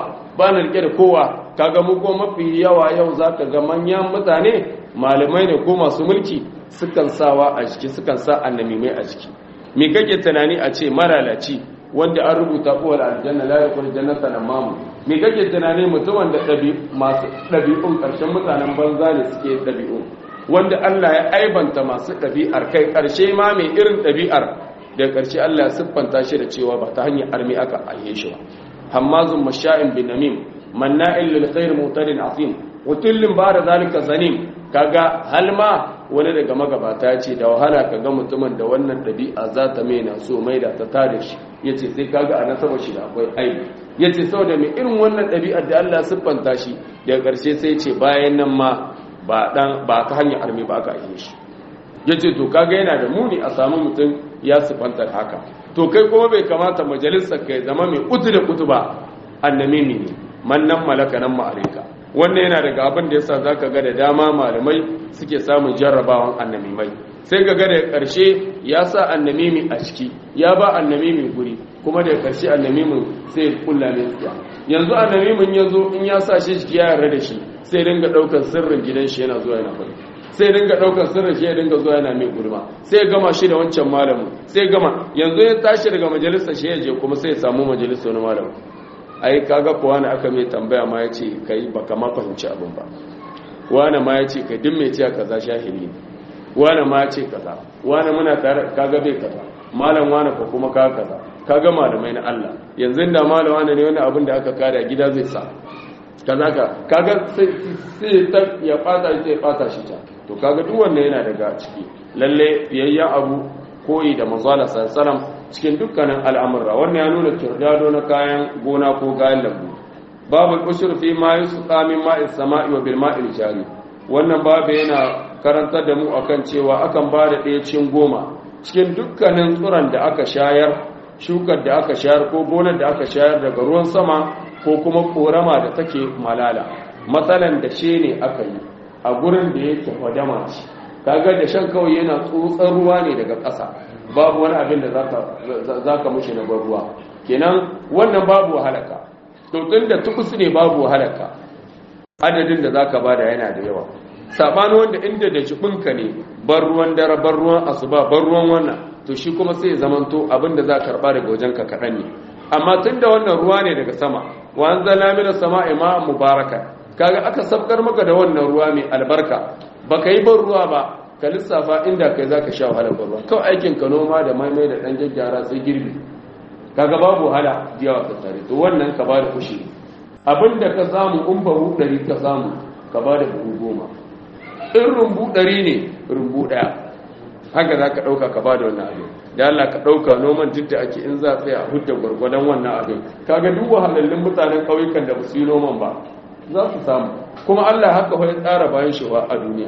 da kowa kaga mu ko mafi yawa yau zaka ga manyan mutane malamai ne ko masu mulki sukan sawa a jiki sukan sa annamimai a jiki me kake tunani a ce maralaci wanda an rubuta kowal aljanna la yakul jannata namamu me kake tunani mutumin da masu dabi'un karshen mutanen banza ne suke dabi'un wanda Allah ya aibanta masu dabi'ar kai karshe ma mai irin dabi'ar da karshe Allah ya siffanta shi da cewa ba ta hanyar armi aka aihe shi ba hammazun masha'in bin namim manna'il lil khair mutadin asim wutullin ba da zalika zanim kaga halma wani daga magabata ya ce da wahala kaga mutumin da wannan ɗabi'a za ta mai na so mai da ta tare shi ya ce sai kaga a nasabar shi da akwai aibi ya ce sau da mai irin wannan ɗabi'ar da Allah siffanta shi daga ƙarshe sai ce bayan nan ma ba ta hanyar armi ba aka yi shi ya ce to kaga yana da muni a samu mutum ya siffanta haka to kai kuma bai kamata majalisar kai zama mai kutu da kutu ba annamimi ne mannan malaka nan ma'arika wannan yana daga abin da yasa zaka ga da dama malamai suke samun jarrabawan annamimai sai ga da karshe ya sa annamimi a ciki ya ba annamimi guri kuma da karshe annamimin sai kulla ne tsiya yanzu annamimin yazo in ya sa shi ciki ya yarda da shi sai dinga daukar sirrin gidan shi yana zuwa yana fari sai dinga daukar sirrin shi ya dinga zuwa yana mai gurma sai ya gama shi da wancan malamin sai gama yanzu ya tashi daga majalisar shi ya je kuma sai ya samu majalisar wani malamin ai kaga ko wani aka mai tambaya ma yace kai baka ma fahimci abin ba wani ma yace kai din mai ciya kaza shahili wani ma yace kaza wani muna tare kaga bai kaza malam wani ko kuma kaza kaga malamai na Allah yanzu da malam wani ne wani abin da aka kada gida zai sa kaga sai ta ya fata shi ya fata shi ta to kaga duk wannan yana daga ciki lalle fiyayya abu koyi da manzo Allah sallallahu alaihi wasallam cikin dukkanin al'amurra wannan ya nuna kirdado na kayan gona ko kayan lambu babu ushur fi ma yusqa min ma'is sama'i wa bil ma'il jari wannan babu yana karantar da mu akan cewa akan ba da ɗaya cikin goma cikin dukkanin tsuran da aka shayar shukar da aka shayar ko gonar da aka shayar daga ruwan sama ko kuma korama da take malala matsalan da she ne aka yi a gurin da yake fadama ce kaga da shan kawai yana tsotsar ruwa ne daga ƙasa babu wani abin da zaka mushi na ruwa kenan wannan babu wahalaka to tunda tukus ne babu wahalaka adadin da zaka bada yana da yawa sabani wanda inda da jibinka ne bar ruwan dare bar ruwan asuba bar ruwan wannan to shi kuma sai ya zamanto abin da za ka karba daga wajenka kaɗan ne amma tunda wannan ruwa ne daga sama wa anzalna minas sama'i ma'an mubaraka kaga aka sabkar maka da wannan ruwa mai albarka baka yi ban ruwa ba ka lissafa inda kai zaka sha wahalar ruwa kawai aikin ka noma da maimai da dan jajjara sai girbi kaga babu wahala jiyawa ka tare to wannan ka bada kushi abinda ka samu in bahu 100 ka samu ka bada buhu 10 in rumbu 100 ne rumbu 1 haka zaka dauka ka bada wannan abin da Allah ka dauka noman duk da ake in za tsaya a hudda gurgurdan wannan abin kaga duk wahalallun mutanen kauyukan da ba su yi noman ba za su samu kuma Allah haka fa ya tsara bayan shi a duniya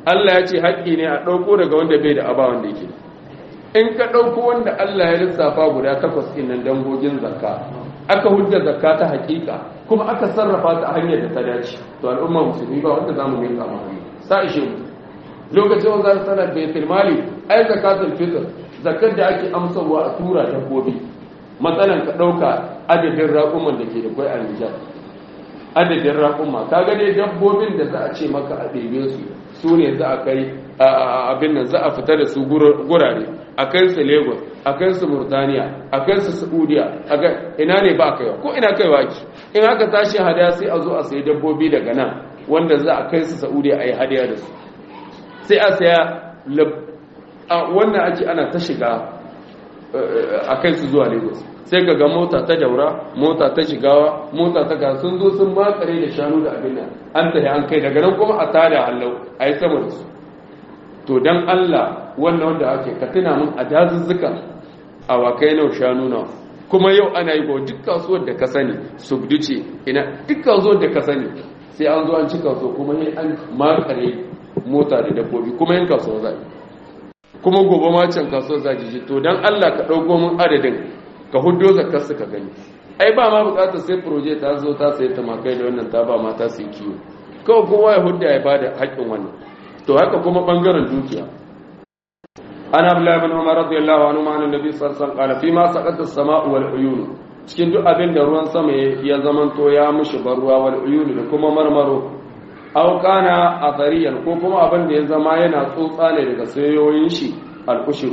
Allah ya ce haƙƙi ne a ɗauko daga wanda bai da aba wanda yake in ka ɗauko wanda Allah ya lissafa guda 8 ɗin nan dangogin zakka aka hujja zakka ta haƙiƙa kuma aka sarrafa ta hanyar da ta dace to al'umma musulmi ba wanda zamu mai kama sa ishe mu lokacin wanda za su sanar baitul mali ai zakatul fitr zakar da ake amsarwa a tura dabbobi matsalan ka ɗauka adadin raƙuman da ke da kwai a Nijar adadin raƙuma ka gane dabbobin da za a ce maka a ɗebe su ne za a kai abin nan za a fita da su gurare a kai su Lagos a kai su Murtaniya a kai su Saudiya ina ne ba kaiwa ko ina kaiwa ki in haka tashi hadaya sai a zo a sayi dabbobi daga nan wanda za a kai su Saudiya a yi hadaya da su sai a saya wannan ake ana ta shiga a kai su zuwa Lagos sai ga mota ta Daura mota ta Shigawa mota ta ga sun zo sun makare da shanu da abin nan an tafi an kai daga nan kuma a tada hallau a yi sama da su to dan Allah wannan wanda ake ka tuna mun a dazuzzuka awakai nawa shanu nawa kuma yau ana yi ko duk kasuwar da ka sani subdu ce ina duk kasuwar da ka sani sai an zo an ci kasuwa kuma ne an makare mota da dabbobi kuma yin kasuwa zai kuma gobe ma can kasuwar zai to dan Allah ka dauko mun adadin ka huddo zakar su ka gani ai ba ma bukatar sai proje ta zo ta sai ta makai da wannan ta ba mata sai kiwo kawai kowa ya hudda ya bada haƙƙin wannan to haka kuma bangaren dukiya ana abdullahi ibn umar radiyallahu anhu ma annabi sallallahu alaihi wasallam qala fi ma saqata as-sama'u wal uyun cikin duk abin da ruwan sama ya zamanto ya mushi barruwa wal uyun da kuma marmaro aw kana athariyan ko kuma abin da ya zama yana tsotsa ne daga sayoyin shi al-ushur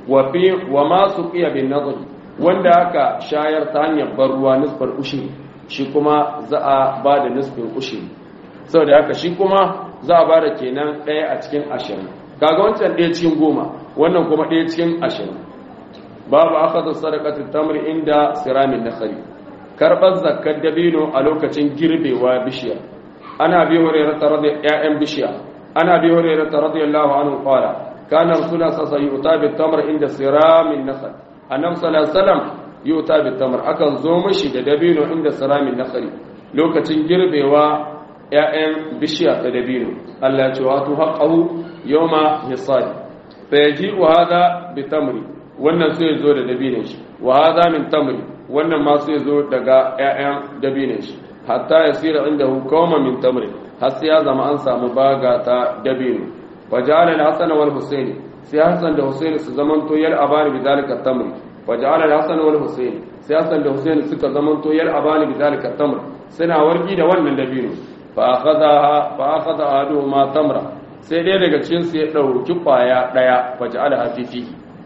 wa ma suqiya bin nadr wanda aka shayar ta hanyar barruwa nisfar ushur shi kuma za a bada nisfin ushur saboda haka shi kuma za a bada kenan ɗaya a cikin 20 kaga wancan ɗaya cikin 10 wannan kuma ɗaya cikin 20 babu akhadhu sadaqati tamr inda siramin nakhli karbar zakkar dabino a lokacin girbewa bishiya ana bi hurairah radiyallahu bishiya ana bi hurairah radiyallahu anhu qala kana rasulullah sallallahu alaihi wasallam yuta bit tamr inda siramin nakhl annabi sallallahu alaihi wasallam yuta bit tamr akan zo mishi da dabino inda siramin nakhli lokacin girbewa ‘ya'yan bishiya ta dabino, Allah ce wato haƙahu yau ma hisari, fa ya ji wa haza bi tamri, wannan su ya zo da dabinin shi, wa haza min tamri, wannan ma su ya zo daga ‘ya'yan dabinin shi, hatta ya sira inda hukoma min tamri, har sai ya zama an samu baga ta dabino. Wa ja'ala al-Hasan wal Husaini, sai Hassan da Husaini su zamanto yal abani bi zalika tamri. Wa ja'ala al-Hasan wal Husaini, sai Hassan da Husaini suka zamanto yal abani bi zalika tamri, suna warki da wannan dabino. fa akhadha ahaduhuma tamra sai dai daga cikin su ya dauki kwaya daya faj'ala hafifi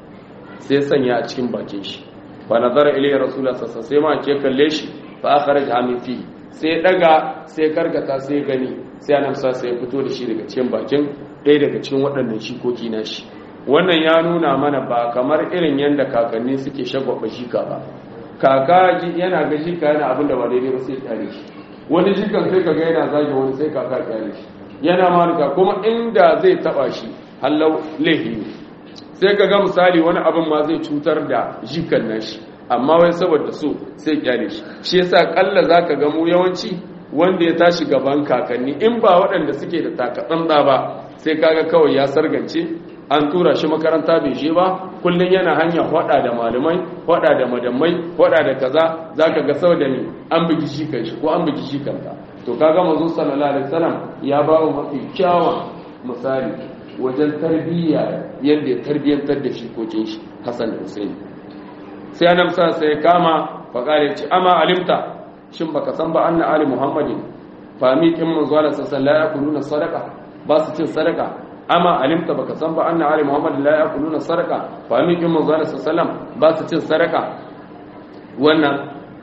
sai sanya a cikin bakin shi fa nazara ilayhi rasulullah sallallahu alaihi wasallam sai ma ke kalle shi fa akhraja hamifi sai daga sai karkata sai gani sai annabi sai ya fito da shi daga cikin bakin ɗaya daga cikin waɗannan shikoki na shi wannan ya nuna mana ba kamar irin yanda kakanni suke shagwaba shika ba kaka yana ga shika yana abin da ba daidai ba sai tare shi wani jikan sai kaga yana zage wani sai kaka kyale shi yana manuka kuma inda zai taba shi hallau laifi ne sai kaga misali wani abin ma zai cutar da jikan nashi amma wai saboda so sai kyale shi shi yasa kalla zaka ga mu yawanci wanda ya tashi gaban kakanni in ba waɗanda suke da takatsantsa ba sai kaga kawai ya sargance an tura shi makaranta bai je ba kullun yana hanya hada da malamai hada da madamai hada da kaza zaka ga sau da ni an bugi shi kai shi ko an bugi shi kanka to kaga manzo sallallahu alaihi wasallam ya ba mu mafi kyawun misali wajen tarbiyya yadda ya tarbiyantar da shi kokin shi Hassan da Hussein sai annabi sai kama faqale ce amma alimta shin baka san ba anna ali muhammadin fami kin manzo sallallahu alaihi wasallam la yakuluna sadaqa ba su cin sadaqa amma alimta baka san ba anna ali muhammad la yakuluna sadaqa fa min kin manzo sallam ba su cin sadaqa wannan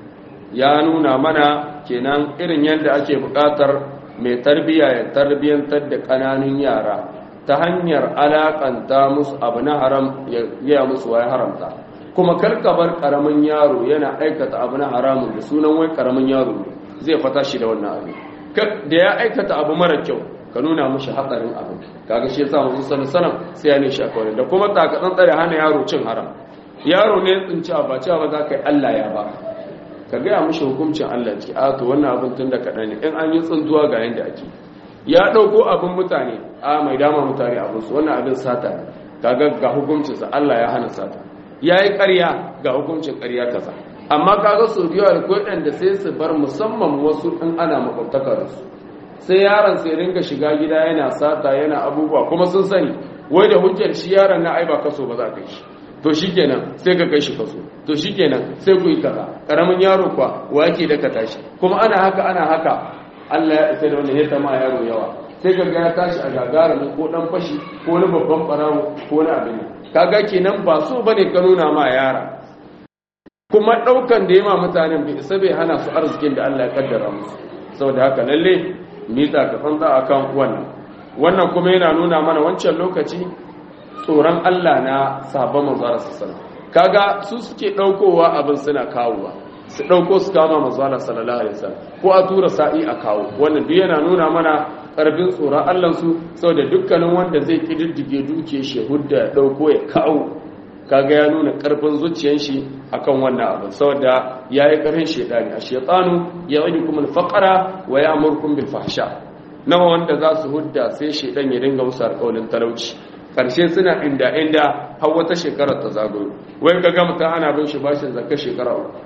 ya nuna mana kenan irin yadda ake buƙatar mai tarbiya ya tarbiyantar da kananun yara ta hanyar alakanta musu abu na haram ya musu wai haramta kuma karkabar karamin yaro yana aikata abu na haramun da sunan wai karamin yaro zai fata shi da wannan abu da ya aikata abu mara kyau ka nuna mashi hatsarin abin kaga shi yasa manzo sallallahu alaihi wasallam sai ya ne shi akwai da kuma takatsan tsare hana yaro cin haram yaro ne tsinci ba cewa ba za ka yi Allah ya ba ka ga mashi hukuncin Allah ce a to wannan abin tun da kadan ne in an yi tsuntuwa ga yanda ake ya ɗauko abin mutane a mai dama mutane abinsu wannan abin sata kaga ga hukuncinsa Allah ya hana sata ya yi ƙarya ga hukuncin ƙarya kaza amma kaga su biyu alkwai da sai su bar musamman wasu in ana makwabtaka da su sai yaron sai ringa shiga gida yana sata yana abubuwa kuma sun sani wai da hujjar shi yaron na aiba kaso ba za ka yi shi to shikenan sai ka kai shi kaso to shikenan sai ku yi kaza karamin yaro kwa wa yake da ka tashi kuma ana haka Allah ya isa da wannan ya tama yaro yawa sai ka ga ya tashi a gagarumin ko dan fashi ko wani babban barawo ko wani abin kaga kenan ba so bane ka nuna ma yara kuma daukan da yema mutanen bai isa bai hana su arzikin da Allah ya kaddara musu saboda haka lalle mita ka tsanta akan wannan kuma yana nuna mana wancan lokaci tsoron Allah na sahabban manzara sallallahu kaga su suke daukowa abin suna kawowa su dauko su kama manzara sallallahu alaihi wasallam ko a tura sa'i a kawo wannan duk yana nuna mana karbin tsoron Allah su saboda dukkanin wanda zai kididdige duke shehudda ya dauko ya kawo kaga ya nuna karfin zuciyar shi akan wannan abin saboda yayi karfin shedani a shaytanu ya'idukum al-faqra wa ya'murukum bil fahsha nawa wanda za su hudda sai shedan ya dinga musu alƙawarin talauci karshe suna inda har wata shekara ta zagayo wai ga mutum ana bin shi bashin zakka shekara uku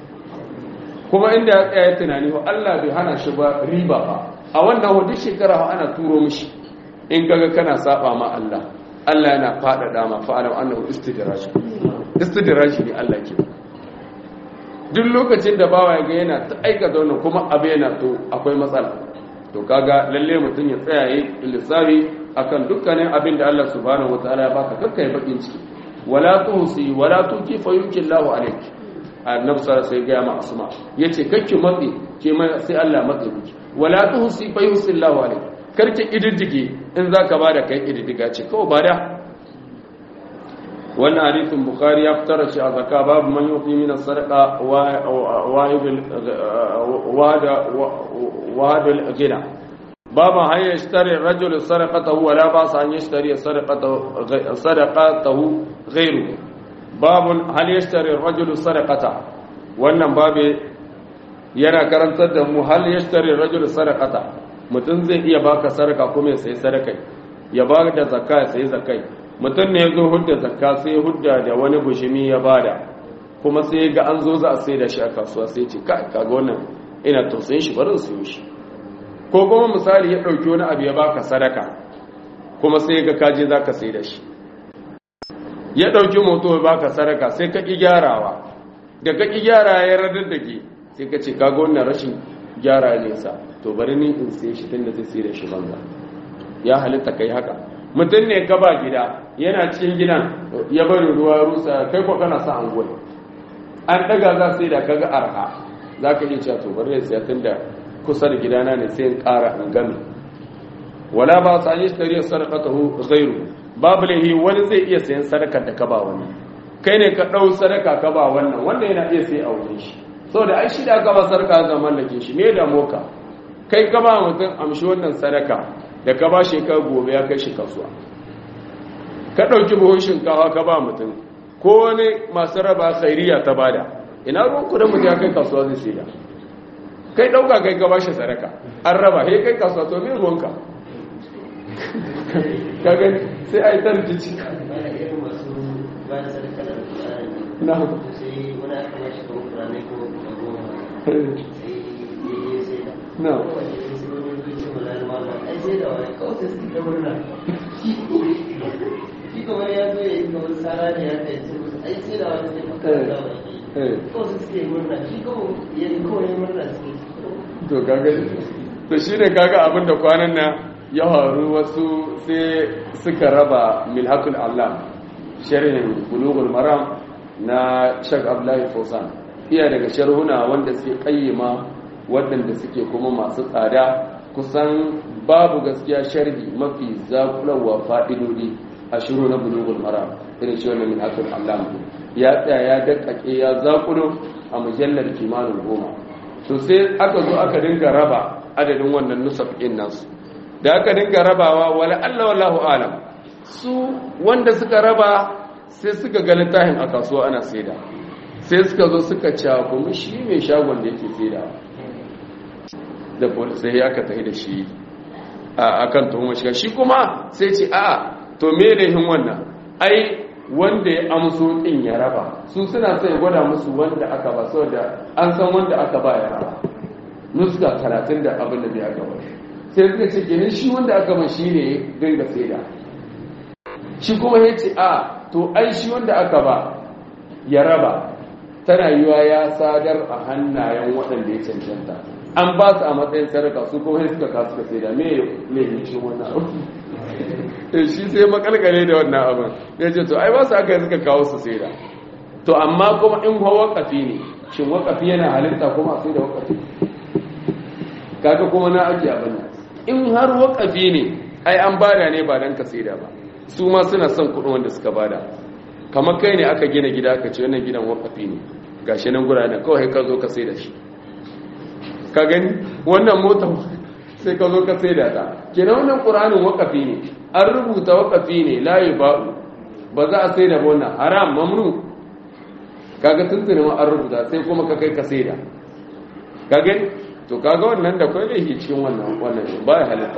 kuma inda ya tsaya tunani wa Allah bai hana shi ba riba ba a wannan hudu shekara ana turo mishi in kaga kana saba ma Allah yana faɗaɗa ma fa'alam annahu istidraj ne Allah ke duk lokacin da bawa ya ga yana ta aikata wannan kuma abu yana to akwai matsala to kaga lalle mutum ya tsaya yi lissafi akan dukkanin abin da Allah subhanahu wataala ya baka kakkai bakin ciki wala tuhsi wala tuki fa yukillahu alayki annabi sallallahu alaihi wasallam ya asma yace kakki matsi ke mai sai Allah matsi miki wala tuhsi fa yusillahu alayki karki ididdige in zaka bada kai ididdiga ce kawai bada wannan hadisin bukhari ya fitar shi a zakka babu man yufi min as-sadaqa wa gina babu hal yashtari ar-rajulu sadaqatahu wa la ba'sa an yashtari sadaqatahu ghayru babun hal yashtari ar-rajulu sadaqata wannan babe yana karantar da mu hal yashtari ar-rajulu sadaqata mutum zai iya baka sadaka kuma ya sayi sadakai ya ba da zakka ya sayi zakai mutum ne ya zo hudda zakka sai hudda da wani bushimi ya bada kuma sai ga an zo za a sai da shi a kasuwa sai ce kaga wannan ina tausayin shi barin su shi ko kuma misali ya dauki wani abu ya baka sadaka kuma sai ga kaje zaka sai da shi ya dauki moto ya baka sadaka sai ka ki gyarawa da ka ki gyara ya raddaddake sai ka ce kaga wannan rashin gyara ne sa to bari ni in sai shi tunda zai sai da shi banza ya halitta kai haka mutum ne ka ba gida yana cikin gidan ya bari ruwa rusa kai ko kana sa angol an daga za sai da kaga arha zaka iya cewa to bari sai tunda kusa da gidana ne sai in ƙara in gami wala ba sa yi tariya sadaqatahu ghayru babu lahi wani zai iya sayan sadakar da ka ba wani kai ne ka dau sadaka ka ba wannan yana iya sai a wurin shi saboda ai shi da ka ba sadaka ga mallake shi me da moka kai ka ba mutum amshi wannan sadaka da ka ba shi ka gobe ya kai shi kasuwa ka ɗauki buhun shinkawa ka ba mutum ko wani masu raba khairiya ta bada ina ruwan kudin mutum ya kai kasuwa zai sai da kai ɗauka kai ka ba shi sadaka an raba he kai kasuwa to mai ruwanka ka gani sai a yi tarjici na na to kaga to shine kaga abinda kwanan nan ya haru wasu sai suka raba milhatul allam sharhin bulughul maram na Sheikh Abdullahi Fawzan iya daga sharhuna wanda suke kayyima waɗanda suke kuma masu tsada kusan babu gaskiya sharhi mafi zakulawa fa'idodi a shiru na bulughul maram irin shi wannan milhatul allam ya tsaya ya dakkake ya zakulo a mujallar kimanin 10 to sai aka zo aka dinga raba adadin wannan nusaf ɗin nasu da aka dinga rabawa wala Allah wallahu alam su wanda suka raba sai suka ga littafin a kasuwa ana saida sai suka zo suka kuma shi mai shagon da yake saida da sai aka tafi da shi akan tuhumar shiga shi kuma sai ce a to me laifin wannan ai wanda ya amso din ya raba su suna sai gwada musu wanda aka ba saboda an san wanda aka ba ya raba nuska 30 da abin da bai aka ba sai suka ce kenan shi wanda aka ba shi ne dinga saida shi kuma ya ce a to ai shi wanda aka ba ya raba tana yiwa ya sadar a hannayen waɗanda ya cancanta an ba su a matsayin sarrafa su kuma sai suka kasu ka saida me laifin shi wannan abu shi sai makalkale da wannan abin ya ce to ai ba su aka yi suka kawo su saida to amma kuma in kuwa wakafi ne shin wakafi yana halitta kuma sai da wakafi kaga kuma na ake abin nan in har wakafi ne ai an bada ne ba dan ka saida ba su ma suna son kuɗin wanda suka bada kamar kai ne aka gina gida aka ce wannan gidan wakafi ne gashi nan gurana kawai ka zo ka saida shi ka gani wannan mota sai ka zo ka saida ta kenan wannan qur'anin wakafi ne an rubuta wakafi ne la yuba'u ba za a saida ba wannan haram mamnu kaga tuntuni ma an rubuta sai kuma ka kai ka saida ka gani to kaga wannan da kai laifi cikin wannan ba ya halitta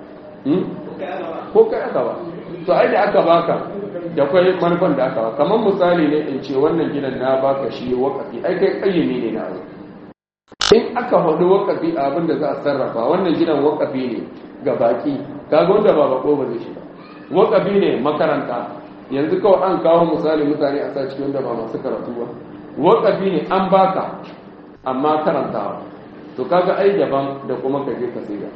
ko kai aka ba to ai da aka baka da kai manufan da aka ba kamar misali ne in ce wannan gidan na baka shi wakafi ai kai kayyumi ne na in aka hudu wakafi a abin da za a sarrafa wannan gidan wakafi ne ga baki kaga wanda ba bako ba zai shiga wakafi ne makaranta yanzu kawai an kawo misali mutane a sa cikin wanda ba masu karatu ba wakafi ne an baka amma karantawa to kaga ai daban da kuma ka je ka siga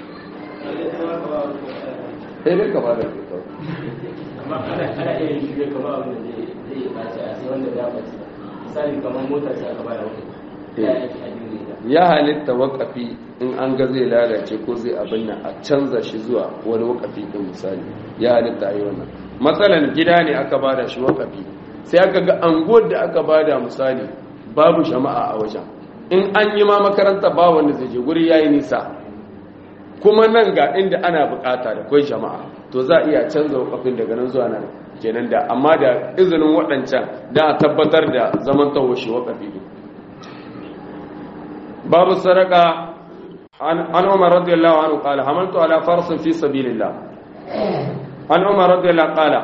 sai dai ka ba da kyau amma ana iya yin shi kamar abin da zai bace a sai wanda ya bace misali kamar motar sai aka bada wani ya halitta wakafi in an ga zai lalace ko zai abin nan a canza shi zuwa wani wakafi din misali ya halitta a yi wannan matsalan gida ne aka bada shi wakafi sai aka ga anguwar da aka bada misali babu jama'a a wajen in an yi ma makaranta ba wanda zai je guri yayi nisa kuma nan ga inda ana bukata da kai jama'a to za a iya canza wakafin daga nan zuwa nan kenan da amma da izinin waɗancan da a tabbatar da zaman tawashi wakafi din babu sadaka an Umar radiyallahu anhu qala hamaltu ala farsin fi sabilillah an Umar radiyallahu qala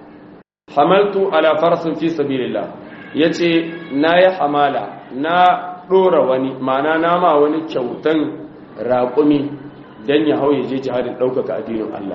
hamaltu ala farsin fi sabilillah yace nayi hamala na dora wani mana na ma wani kyautan raƙumi dan ya hauye je jihadin daukaka addinin Allah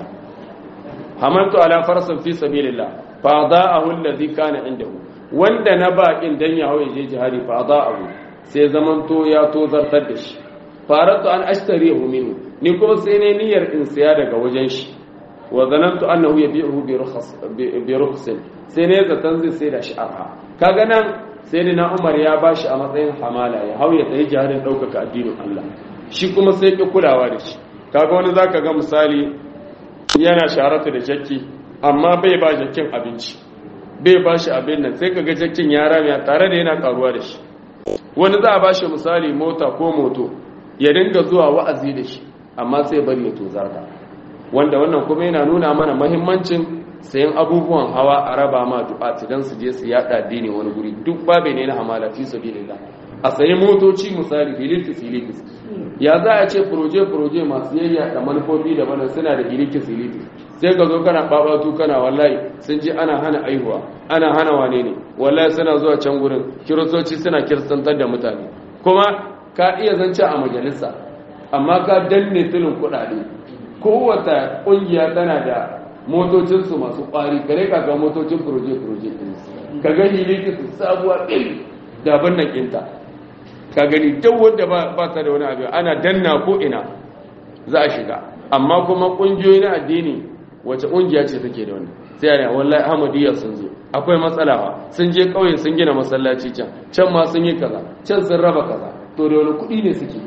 hamaltu ala farsin fi sabilillah fa da'ahu alladhi kana indahu wanda na baƙin dan ya hauye je jihadi fa da'ahu sai zamanto ya tozartar da shi faratu an ashtarihu minhu ni kuma sai ne niyyar in siya daga wajen shi wa zanantu annahu yabi'uhu bi rukhsin sai ne zatan zai sai da shi arha kaga nan sai na Umar ya bashi a matsayin hamala ya hauye ta jihadin daukaka addinin Allah shi kuma sai ki kulawa da shi kaga wani zaka ga misali yana sharatu da jakki amma bai ba jakkin abinci bai bashi abin nan sai kaga jakkin ya rame tare da yana karuwa da shi wani za a ba shi misali mota ko moto ya dinga zuwa wa'azi da shi amma sai bari ya tozarta wanda wannan kuma yana nuna mana mahimmancin sayan abubuwan hawa a raba ma du'ati dan su je su yada addini wani guri duk babe ne na hamala fi sabilillah a sayi motoci misali hilitis ya za a ce proje masu yayya da manufofi da bana suna da hilitis sai ka zo kana babatu kana wallahi sun je ana hana aihuwa ana hana wane ne wallahi suna zuwa can gurin kiristoci suna kiristantar da mutane kuma ka iya zance a majalisa amma ka danne tulin kuɗaɗe kowace ƙungiya tana da motocinsu masu ƙwari kare ka ga motocin proje ɗin ka gani likitu sabuwa ɗin da abin nan ƙinta ka gani duk wanda ba ta da wani abu ana danna ko ina za a shiga amma kuma ƙungiyoyi na addini wace ƙungiya ce take da wani sai yana wallahi ahmadiyya sun zo akwai matsala ba sun je ƙauye sun gina masallaci can ma sun yi kaza can sun raba kaza to da wani kuɗi ne suke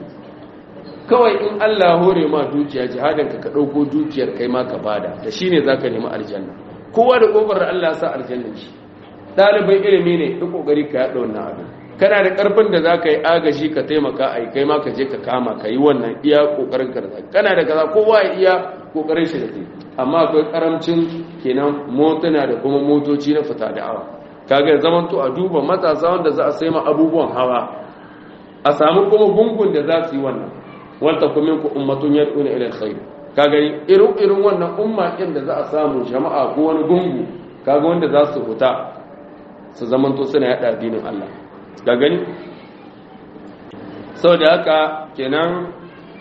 kawai in Allah hore ma dukiya jihadin ka ɗauko dukiyar kai ma ka bada da shine zaka nemi aljanna kowa da kofar Allah sa aljanna shi ɗalibin ilimi ne duk kokari ka yaɗa wannan abin kana da ƙarfin da zaka yi agaji ka taimaka ai kai ma ka je ka kama ka yi wannan iya kokarin ka kana da kaza kowa ya iya kokarin shi da kai amma akwai karamcin kenan motuna da kuma motoci na fita da awa kaga zaman to a duba matasa wanda za a sai ma abubuwan hawa a samu kuma gungun da za su yi wannan wal takum minkum ummatun yad'una ila alkhair kaga irin wannan umma din da za a samu jama'a ko wani gungu kaga wanda za su huta su zamanto suna yada addinin Allah ka gani saboda haka kenan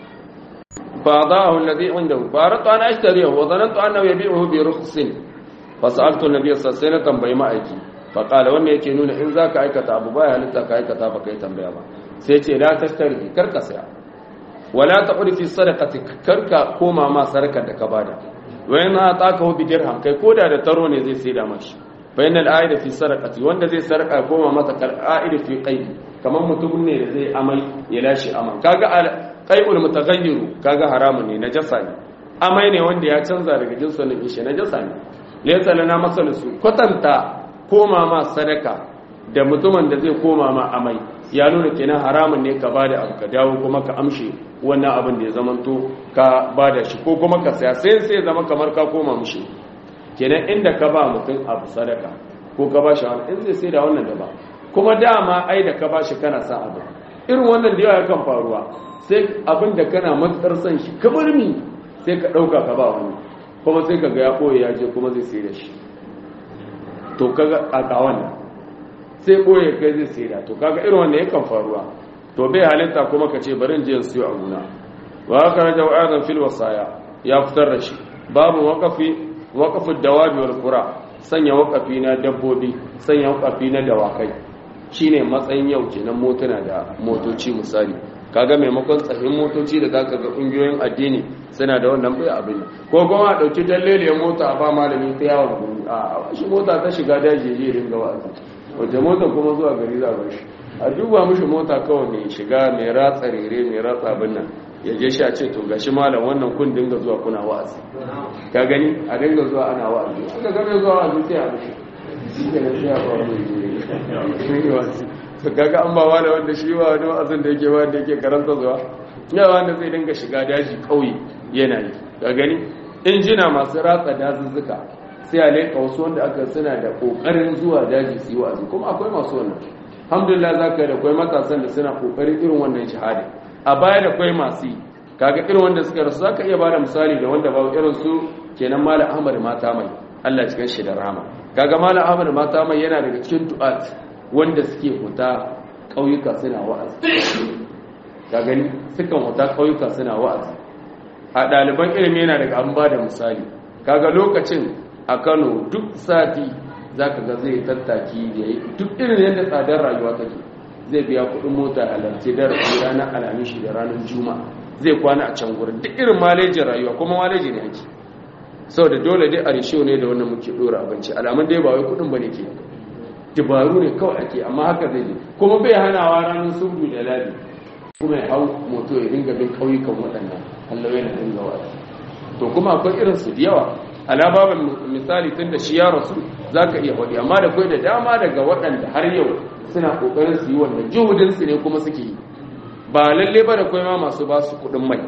fadahu alladhi indahu faratu an ashtariyahu wa dhanantu annahu yabi'uhu bi rukhsin fasaltu an-nabiy sallallahu alaihi wasallam tambayi ma'aiki fa qala wannan yake nuna in zaka aikata abu baya halitta ka aikata ba kai tambaya ba sai ce la tashtari karka saya wala taqul fi sadaqati karka koma ma sarakar da ka bada wa in atakahu bi dirham kai koda da taro ne zai sai da mashi fa innal aida fi sadaqati wanda zai sarka koma masa kal aida fi qaidi kamar mutum ne da zai amai ya lashi aman kaga qai'ul mutaghayyiru kaga haramun ne najasa ne amai ne wanda ya canza daga jinsin shi najasa ne laysa lana masalusu kwatanta koma ma sadaka da mutumin da zai koma ma amai ya nuna kenan haramun ne ka bada abu ka dawo kuma ka amshe wannan abin da ya zamanto ka bada shi ko kuma ka saya sai zama kamar ka koma mushi kenan inda ka ba mutum abu sadaka ko ka ba shi wani in zai sai da wannan da ba kuma dama ai da ka ba shi kana sa abu irin wannan da yawa yakan faruwa sai abin da kana matsar son shi kamar mi sai ka ɗauka ka ba wani kuma sai ka ga ya ɓoye ya je kuma zai sai da shi to kaga a kawan sai ɓoye kai zai sai da to kaga irin wannan yakan faruwa to bai halitta kuma ka ce bari in je in siyo a gona wa haka raja wa adan fil wasaya ya fitar da shi babu waqafin dawabi wal qura sanya waqafi na dabbobi sanya waqafi na dawakai shine matsayin yau kenan motuna da motoci misali kaga maimakon tsahin motoci da zaka ga kungiyoyin addini suna da wannan bai abin ko kuma a dauki dalleliyar mota a ba malami ta yawon guri a shi mota ta shiga daji je ringa wa'azi wace mota kuma zuwa gari za ba shi a duba mishi mota kawai ne shiga mai ratsa rere mai ratsa abin nan ya je shi a ce to gashi malam wannan kun dinga zuwa kuna wa'azi ka gani a dinga zuwa ana wa'azi aka ga mai zuwa wa'azi sai a mishi shi ke da shi a ba mu wa'azi to kaga an ba wani wanda shi wa wani wa'azin da yake wanda yake karanta zuwa ya wanda zai dinga shiga daji kauye yana yi ka gani injina masu ratsa dazuzzuka sai a leka wasu wanda aka suna da kokarin zuwa daji su yi wa'azi kuma akwai masu wannan alhamdulillah zaka da akwai matasan da suna kokarin irin wannan shahada a baya da akwai masu yi kaga irin wanda suka rasu zaka iya bada misali da wanda ba irin su kenan malam Ahmad mata mai Allah cikin shi da rahama kaga malam Ahmad mata mai yana daga cikin du'at wanda suke huta ƙauyuka suna wa'azi ka gani sukan huta ƙauyuka suna wa'azi a ɗaliban ilimi yana daga an ba da misali kaga lokacin a Kano duk sati zaka ga zai tattaki da duk irin yadda tsadar rayuwa take zai biya kuɗin mota halarci da ranar alhamishi da ranar juma'a zai kwana a can gurin duk irin malejin rayuwa kuma maleji ne ake saboda dole dai a rishiyo ne da wannan muke ɗora abinci alamun dai ba wai kuɗin ba ne ke dabaru ne kawai ake amma haka zai je kuma bai hanawa ranar sudu da labi kuma ya hau moto ya dinga bin ƙauyukan waɗannan Allah yana dinga wa to kuma akwai irin su da yawa alababan misali tun da shi ya rasu za ka iya faɗi amma da kai da dama daga waɗanda har yau suna ƙoƙarin su yi wannan juhudinsu ne kuma suke yi ba lalle ba da kai ma masu ba su kuɗin mai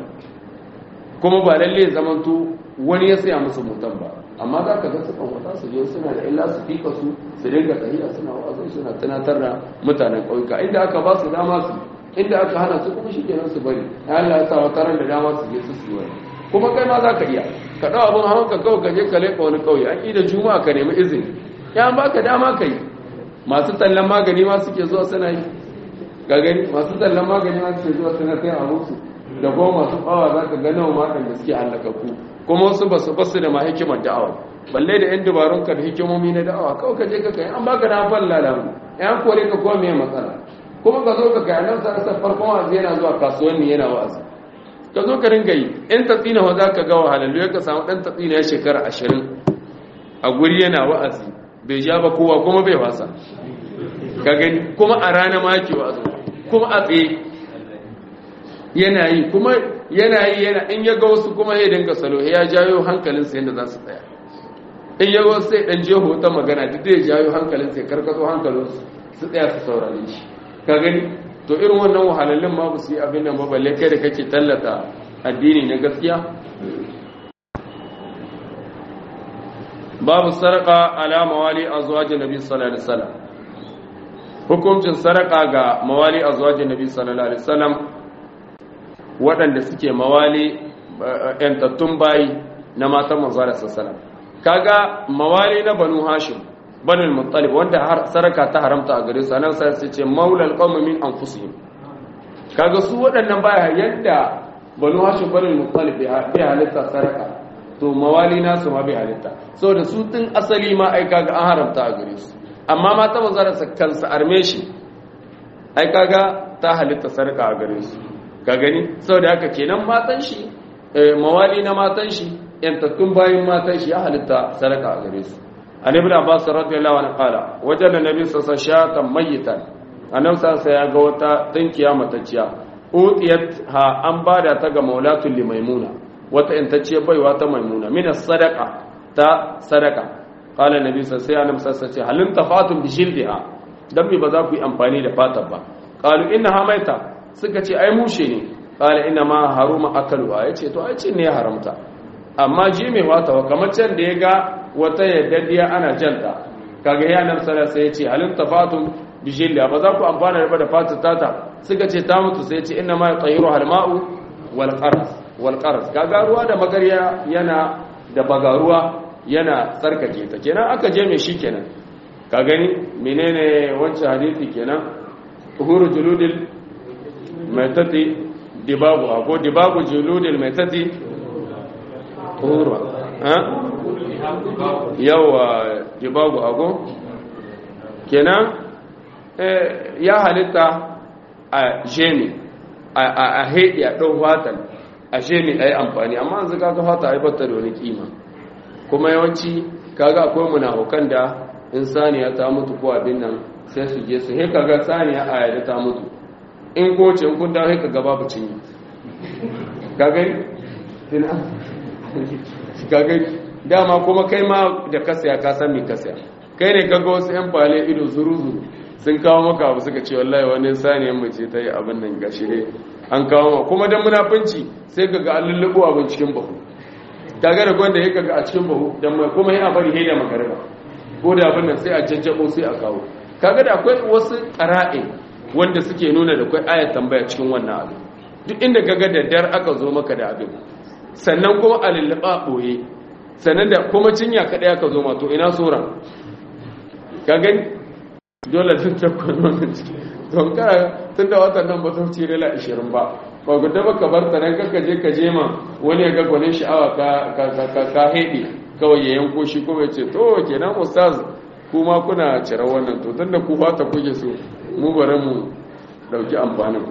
kuma ba lalle zamanto wani ya saya musu motan ba amma za ka ga sukan wata su je suna da illa su fika su dinga tahiya suna wa'azin suna tunatar da mutanen ƙauyuka inda aka ba su dama su inda aka hana su kuma shi kenan su bari ya Allah ya sa wata ran da dama su je su yi wani kuma kai ma za ka iya ka ɗau abin hawan ka kawai ka je ka leƙa wani ƙauye an da juma'a ka nemi izini ya ba ka dama ka yi masu tallan magani ma suke zuwa suna yi ga gani masu tallan magani ma suke zuwa suna kai a musu da kuma masu ɓawa za ka ga nawa matan da suke hallakaku kuma wasu basu da ma hikimar da'awa balle da yan dabarun ka da hikimomi na da'awa kawai ka je ka kai an baka da falla da mu yan kore ka kuma mai matsala kuma ka zo ka kai nan sa farkon wa'azi yana zuwa kasuwanni yana wa'azi ka zo ka ringa yi in tatsina wa za ka ga wahalallu ya ka samu ɗan tatsina ya shekara 20 a guri yana wa'azi bai ja ba kowa kuma bai wasa ka gani kuma a rana ma yake wa'azi kuma a tsaye yana yi kuma yana in ya ga wasu kuma ya dinga salo ya jayo hankalinsa yadda za su tsaya in ya ga wasu sai ɗan jeho ta magana duk da ya jayo hankalinsa ya karkato hankalinsu su tsaya su saurare shi ka gani to irin wannan wahalallun ma ba su yi abin nan ba balle kai da kake tallata addini na gaskiya babu sarqa ala mawali azwajin nabi sallallahu alaihi wasallam hukuncin sarqa ga mawali azwajin nabi sallallahu alaihi wasallam waɗanda suke mawali yantattun bayi na matan manzara sassalam kaga mawali na banu hashim banu muttalib wanda har saraka ta haramta a gare su anan sai su ce maulal qawmi min anfusihim kaga su waɗannan baya yadda banu hashim banu muttalib bai halitta saraka to mawali nasu ma bai halitta saboda su tun asali ma ai kaga an haramta a gare su amma mata manzara kansa arme shi ai kaga ta halitta sarka a gare su ka gani saboda haka kenan matan shi mawali na matan shi yantattun bayin matan shi ya halitta sarka a gare su an ibn abbas radiyallahu anhu qala wajada nabi sallallahu alaihi wasallam shatan mayitan annabi sallallahu ya ga wata dinkiya matacciya utiyat ha an bada ta ga maulatul limaimuna wata intacciya baiwa ta maimuna min as-sadaqa ta sadaqa qala nabi sallallahu alaihi wasallam halin tafatum bi jildiha dan ba za ku yi amfani da fatar ba qalu innaha maita suka ce ai mushe ne qala inna ma haruma akaluha yace to ai ce ne ya haramta amma ji mai wata kamar can da ya ga wata yaddadiya ana janta kaga ya nan sara sai yace halin tafatum bi jildiha ba za ku amfana da fatar tata suka ce ta mutu sai yace inna ma yatahiru halma'u wal qaras kaga ruwa da magarya yana da bagaruwa yana tsarkake ta kenan aka je mai shi kenan ka gani menene wancan hadisi kenan tuhuru juludil maitati dibagu ko dibagu juludil maitati tuhuru yawa dibagu ago kenan ya halitta a jemi a hedi a ɗau watan a jemi a yi amfani amma an zaka ga fata haifar da wani kima kuma yawanci kaga akwai munafukan da in saniya ta mutu ko abin nan sai su je su he kaga saniya a yadda ta mutu in goce in kun dawo he kaga babu cinye kaga dama kuma kai ma da kasaya ka san me kasaya kai ne kaga wasu yan bale ido zuru sun kawo maka abu suka ce wallahi wani saniyan mace ta yi abin nan gashi ne an kawo ma kuma dan munafunci sai kaga an lullubo abin cikin bahu kaga da gwanda yake ga a cikin bahu dan mai kuma yana bari heda magariba ko da abin nan sai a jajjabo sai a kawo kaga da akwai wasu qara'i wanda suke nuna da akwai ayat tambaya cikin wannan abin duk inda kaga da dar aka zo maka da abin sannan kuma a lulluba boye sannan da kuma cinya kada aka zo ma to ina sura ka gani dole tun tabbata wannan ciki don kara tun da watan nan ba ta ci rela 20 ba ba guda ba ka bar ta nan kaka je ma wani ya ga gwanin sha'awa ka heɗe kawai ya yanko shi kuma ya ce to kenan ustaz kuma kuna cire wannan to tun da ku fata kuke so mu bari mu ɗauki amfanin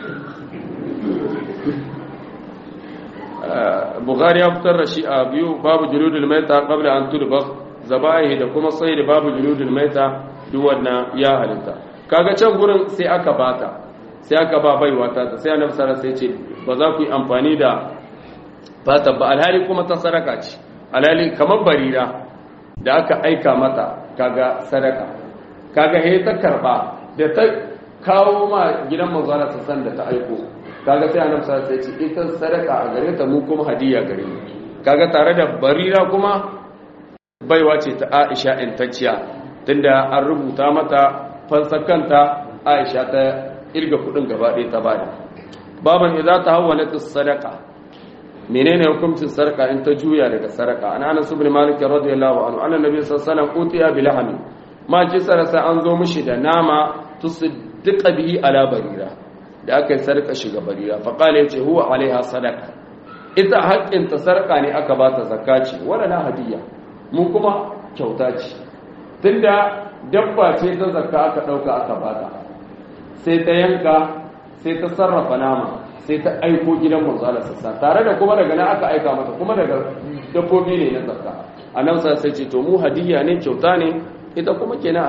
bukhari ya fitar da shi a biyu babu juludul maita qabla an tudbakh zabahi da kuma sai da babu juludul maita duk wannan ya halitta kaga can gurin sai aka bata sai aka ba baiwa ta sai annabi sallallahu alaihi wasallam sai ce ba za ku yi amfani da fata ba alhali kuma ta sadaka ce alhali kamar barira da aka aika mata kaga sadaka kaga he ta karba da ta kawo ma gidan manzala ta san da ta aiko kaga sai annabi sallallahu alaihi wasallam sai ce ita sadaka a gare ta mu kuma hadiya gare mu kaga tare da barira kuma baiwa ce ta Aisha intacciya tunda an rubuta mata fansakanta Aisha ta irga kudin gaba ɗaya ta bada baban idza tahawwalat as-sadaqa menene hukuncin sarka in ta juya daga sarka an Anas ibn Malik radiyallahu anhu annabi sallallahu alaihi wasallam utiya bil lahmi ma ji sarasa an zo mishi da nama tusaddiqa bihi ala barira da aka yi sarka shiga barira fa qala yace huwa alaiha sadaqa ita haƙƙin ta sarka ne aka ba ta zakka ce wala na hadiya mu kuma kyauta ce tunda dabba ce ta zakka aka dauka aka bata sai ta yanka sai ta sarrafa nama sai ta aiko gidan manzo Allah sassa tare da kuma daga nan aka aika mata kuma daga dabbobi ne na zakka annabi sai ce to mu hadiya ne kyauta ne ita kuma kenan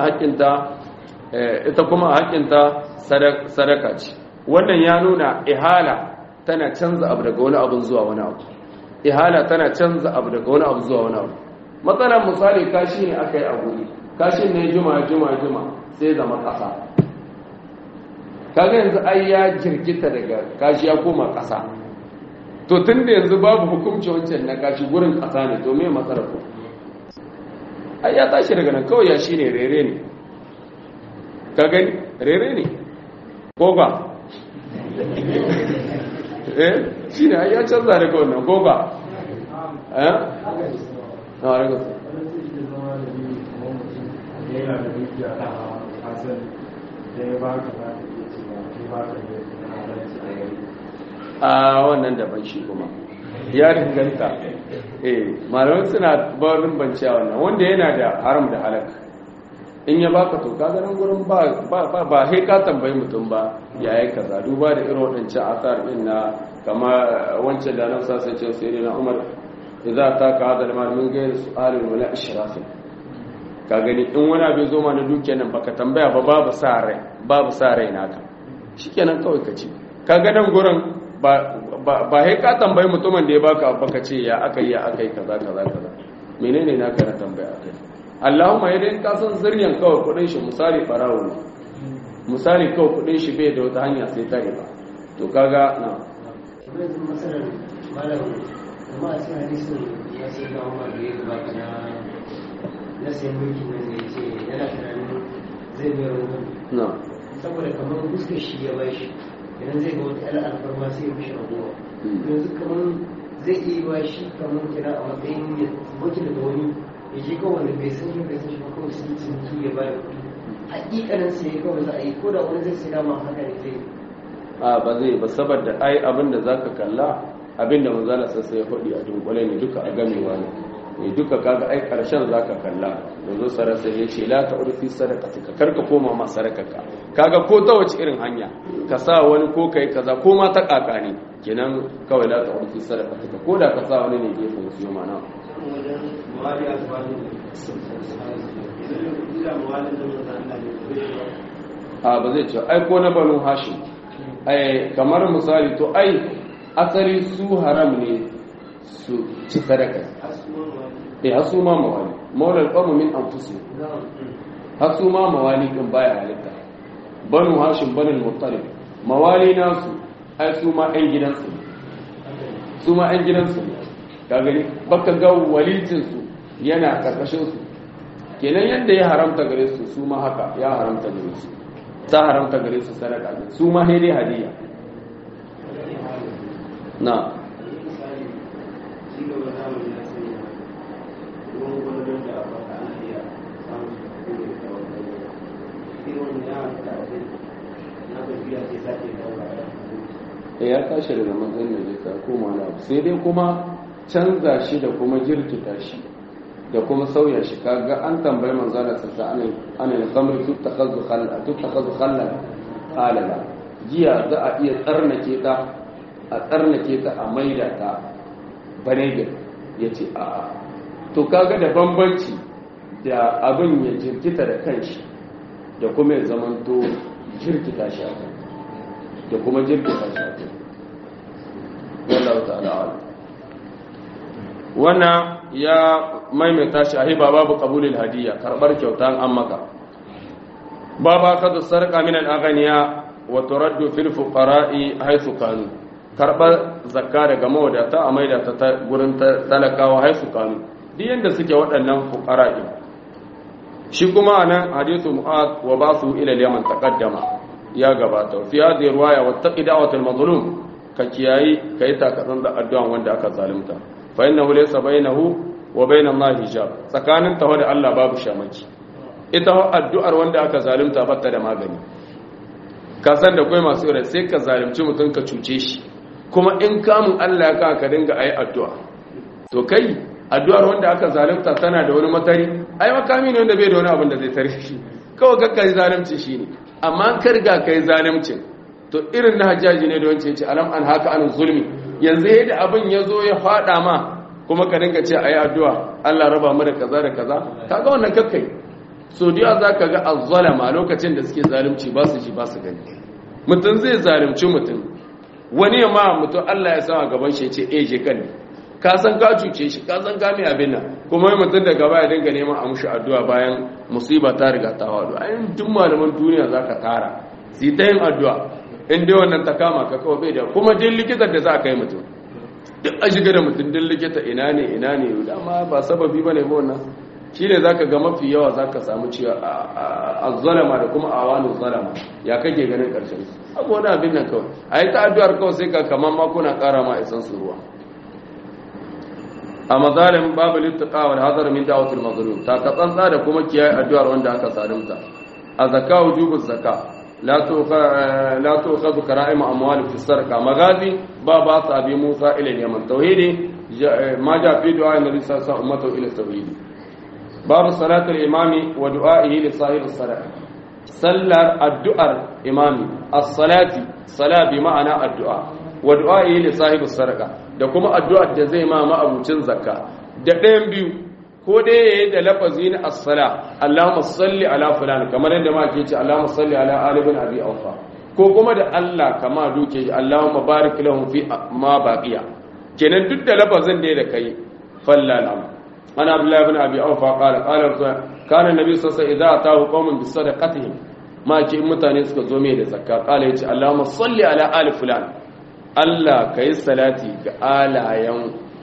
a haƙƙinta sadaka ce wannan ya nuna ihala tana canza abu daga wani abu zuwa wani abu ihala tana canza abu daga wani abu zuwa wani abu matsalan misali kashi ne aka yi a guri kashin ne juma sai zama ƙasa kaga yanzu ai ya jirkita daga kashi ya koma ƙasa to tun da yanzu babu hukunci wancan na kashi gurin ƙasa ne to me matsalar ku ai ya tashi daga nan kawai ya shine rere ne ka gani rere ne ko ba shi ne ya canza daga wannan ko ba a wannan daban shi kuma ya danganta malamai suna barin banciya wannan wanda yana da haram da halak in ya baka to ka ganin gurin ba sai ka tambayi mutum ba yayi kaza duba da irin wadancan asar din na kama wancan da nan sai ce sai na Umar idza ta ka hada mal min gairi su'alin wala ishraf ka gani in wani bai zo ma na dukiyar nan baka tambaya ba babu sa rai naka shikenan kawai ka ce ka ga nan gurin ba sai ka tambayi mutumin da ya baka ce ya akai kaza menene naka na tambaya akai Allahumma idan ka san zuriyar kawai kudin shi misali farawo ne misali kawai kudin shi bai da wata hanya sai ta riba to kaga na kuma a cikin hadisin ya ce ga Umar da ya gabata na sayan mulkin nan da ya ce yana tunanin zai bai rukun na saboda kamar fuskar shi ya bai shi idan zai ga wata ala alfarma sai ya fi shagowa yanzu kamar zai iya wa shi kamar kira a matsayin ya wakil da wani ya je kawai wanda bai san yin bai san shi ba kawai sun ciniki ya bayar kuɗi hakikanin sai ya kawai za a yi ko da wani zai sai dama haka ne zai ba zai ba saboda ai abinda zaka kalla abinda manzala sai ya faɗi a dunkule ne duka a gamewa ne duka kaga ai karshen zaka kalla yanzu sarasa ya ce la ta'urfi sadaqatika karka koma ma sadaqaka kaga ko ta wace irin hanya ka sa wani ko kai kaza ko ma ta kaka ne kenan kawai la ta'urfi sadaqatika ko da ka sa wani ne gefen su mana ba zai ce ai ko na banu hashim ai kamar misali to ai asali su haram ne su ci sadaka hasu ma mawali maulal qamu min anfusihim hasu ma mawali din baya halitta banu hashim banul muttalib mawali nasu ai su ma ɗan gidansu ka gani baka ga walicin su yana karkashin su kenan yanda ya haramta gare su su ma haka ya haramta gare su ta haramta gare su sadaka su ma dai hadiya na ya tashi daga matsayin da zai koma na sai dai kuma canza shi da kuma jirkita shi da kuma sauya shi kaga an tambayi manzala sassa anil khamri tuttakhadhu khallan halala jiya za a iya tsarnake ta a maida ta banegar yace a to kaga da bambanci da abin ya jirkita da kanshi da kuma ya zamanto jirkita shi da kuma jirkita shi wallahu ta'ala wannan ya maimaita shi a hiba babu qabulil hadiyya karbar kyauta an maka baba kadu sarqa min al-aghniya wa turaddu fil fuqara'i haythu kanu karbar zakka daga mawadata a maida ta gurin talakawa haythu kanu duk yanda suke waɗannan fuqara'i shi kuma anan hadithu mu'ad wa basu ila al-yaman taqaddama ya gabata fi hadhihi riwaya wattaqi da'watul mazlum ka kiyayi kai takatsan da addu'an wanda aka zalunta fa innahu laysa bainahu wa bain Allah hijab tsakanin ta da Allah babu shamaki ita addu'ar wanda aka zalunta ba ta da magani ka san da kai masu rai sai ka zalunci mutum ka cuce shi kuma in kamun Allah ya ka dinga ayi addu'a to kai addu'ar wanda aka zalunta tana da wani matari ai makami ne wanda bai da wani abin da zai tare shi kawai kakkai zalunci shine amma ka riga kai zalimcin to irin na hajjaji ne da wancan yace alam an haka an zulmi yanzu yadda abin yazo ya fada ma kuma ka dinga ce ayi addu'a Allah raba mu da kaza da kaza kaga wannan kakkai so diya zaka ga azzalama lokacin da suke zalunci ba su ji ba su gani mutun zai zalunci mutun wani ma mutun Allah ya sa a gaban shi yace je kan ka san ka cuce shi ka san ka mai abin nan kuma mai mutun da gaba ya dinga neman a mushi addu'a bayan musiba ta riga ta wado ayin duk malaman duniya zaka tara sai ta yin addu'a in dai wannan ta kama ka kawai bai da kuma din likitan da za ka yi mutum duk a shiga da mutum din likita ina ne dama ba sababi bane ba wannan shi ne zaka ga mafi yawa zaka samu cewa az-zalama da kuma awanu zalama ya kake ganin karshen su abu wani abin nan kawai ayi ta addu'ar kawai sai ka kaman ma kuna ƙara ma isan su ruwa a mazalim babu littaqa wal hadar min da'watil mazlum ta ka tsantsa da kuma kiyaye addu'ar wanda aka salimta a zakka wujubu zakka la tu'khadhu kara'im amwal fi sarqa magazi ba sabi Musa ila Yaman tauhidi ma ja fi du'a annabi sallallahu alaihi wasallam ila tauhidi babu salatul imami wa du'a'ihi li sahibi as-salat sallar addu'ar imami as-salati sala bi ma'ana addu'a wa du'a'ihi li sahibi as-sarqa da kuma addu'ar da zai ma abucin zakka da ɗayan biyu ko dai yayi da lafazi na as-sala Allahumma salli ala fulan kamar yadda ma ke ce Allahumma salli ala ali ibn abi awfa ko kuma da Allah kama duke Allahumma barik lahum fi ma baqiya kenan duk da lafazin da kai fallal am ana abdullah ibn abi awfa qala kana nabi sallallahu alaihi wasallam idza atahu qaumun bi sadaqatihim ma ke mutane suka zo mai da zakka qala yace Allahumma salli ala ali fulan Allah kai salati ga alayan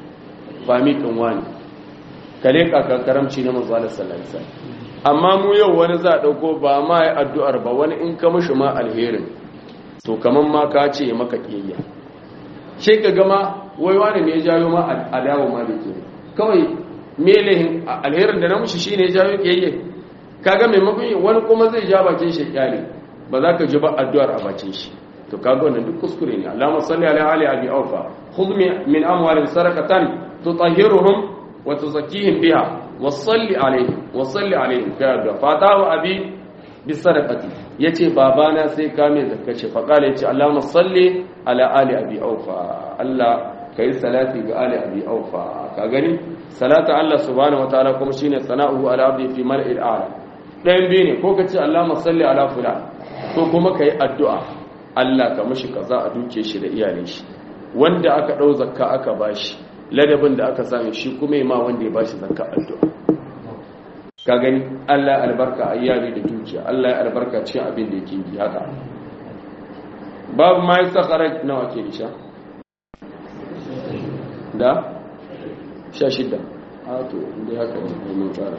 famikin wani kale ka karamci na manzo Allah sallallahu alaihi wasallam amma mu yau wani za dauko ba ma yi addu'ar ba wani in ka mishi ma alherin to kaman ma ka ce maka kiyaya sai ka gama wai wani ne ya jayo ma adawa ma da ke kawai melehin alherin da na mishi shine ya jayo kiyaya kaga maimakon wani kuma zai ja bakin shi kyale ba za ka ji ba addu'ar a bakin shi to kaga wannan duk kuskure ne Allahumma salli ala ali abi awfa khudh min amwalihim sarakatan tutahhiruhum wa tuzakkihim biha wasalli alaihim kaga fatahu abi bisadaqati yace babana sai ka mai zakkace fa kala yace Allahumma salli ala ali abi aufa Allah kai salati ga ali abi aufa ka gani salata Allah subhanahu wataala kuma shine sana'uhu ala abdi fi mal'il a'la dan bi ne ko kace Allahumma salli ala fulan ko kuma kai addu'a Allah ka mishi kaza a duke shi da iyalin shi wanda aka dau zakka aka bashi ladabin da aka sami shi kuma ma wanda ya bashi zakka addu'a ka gani Allah albarka ayyami da dukiya Allah ya albarka cikin abin da yake yi haka babu ma yasakharaj nawa ke isha da 16 a to inda haka ne mun fara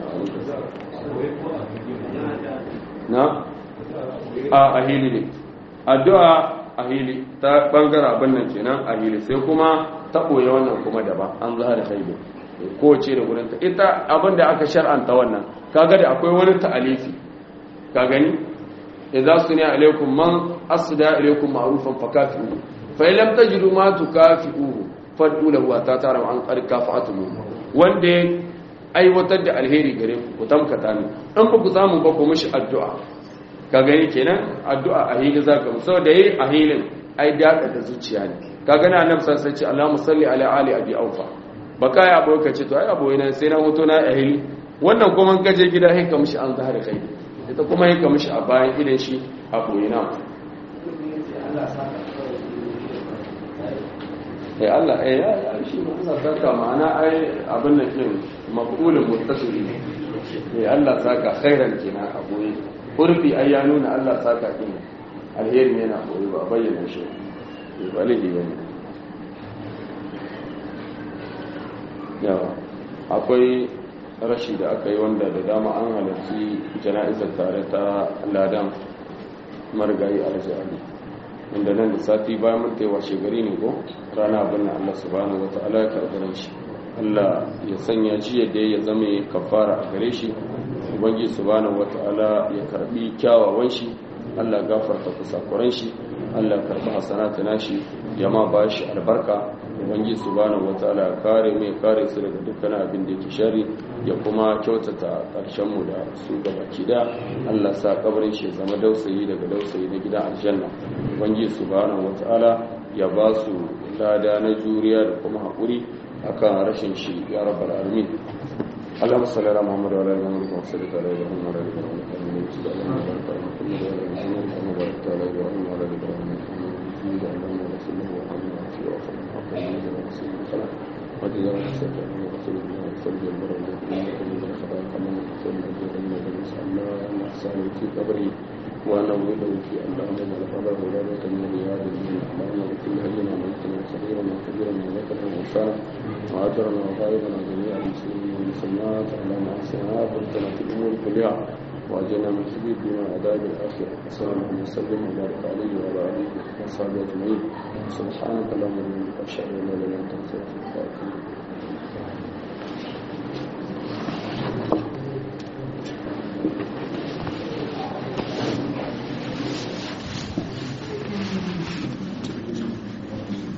na ahili ne addu'a ahili ta bangaren abin nan kenan ahili sai kuma ta ɓoye wannan kuma daban an za da haibu kowace da gurinta ita abin da aka shar'anta wannan kaga da akwai wani ta'alifi ka gani idza suni alaikum man asda alaikum ma'rufan fakafi'u fa lam tajidu ma tukafi'uhu fad'u lahu ta tara an qad kafa'atuhu wanda ya aiwatar da alheri gare ku tamkata ne in ba ku samu ba ku mishi addu'a ka gani kenan addu'a ahili zaka saboda yayi ahilin ai da zuciya ne ka gani annabi sallallahu alaihi wasallam Allahumma salli ala ali abi aufa baka ya aboka ce to ai aboyina sai na hoto na ahili wannan kuma ka je gida sai ka mishi an zahar kai ita kuma sai ka mishi a bayan idan shi aboyina Allah ya shi Allah saka ma'ana ai abin nan din maqulun muttasili Allah saka khairan kina aboyi urfi ai ya nuna Allah saka kin alheri yana koyi ba bayyana shi walihi wani yawa akwai rashi da aka yi wanda da dama an halarci jana'izar tare ta ladan marigayi aljihari inda nan da sati bayan mun taiwa shegari ne ko rana abin da Allah subhanahu wa ta'ala ya karɓi shi Allah ya sanya shi yadda ya zama kafara a gare shi ubangi subhanahu wa ta'ala ya karɓi kyawawan shi Allah gafarta kusakuran shi Allah karɓi hasanata nashi ya ma ba shi albarka ubangi subhanahu wataala kare mai kare su daga dukkan abin da yake shari ya kuma kyautata karshen mu da su gaba kida Allah sa kabarin shi zama dausayi daga dausayi na gidan aljanna ubangi subhanahu wataala ya ba su lada na juriya da kuma hakuri akan rashin shi ya rabbal alamin اللهم صل على محمد وعلى ال محمد كما صليت على ابراهيم وعلى ال ابراهيم انك حميد مجيد اللهم بارك على ابراهيم وعلى ال ابراهيم انك حميد مجيد اللهم رسول الله وعلى اله وصحبه وسلم وجزا وسلم على رسول الله صلى الله عليه وسلم انك من خطايا كما صلى الله عليه وسلم الله احسن في قبري ونوله في اللهم اجعل ولادة من رياض الدين اللهم اغفر لنا وميتنا وصغيرنا وكبيرنا وذكرنا وانسانا وعاجرنا وغائبنا جميع المسلمين والمسلمات اللهم احسن عاقبتنا في الامور كلها واجعلنا من خزي الدنيا وعذاب الاخره صلى الله عليه وسلم وبارك عليه وعلى اله وصحبه اجمعين سبحانك اللهم وبحمدك اشهد ان لا اله الا انت استغفرك واتوب اليك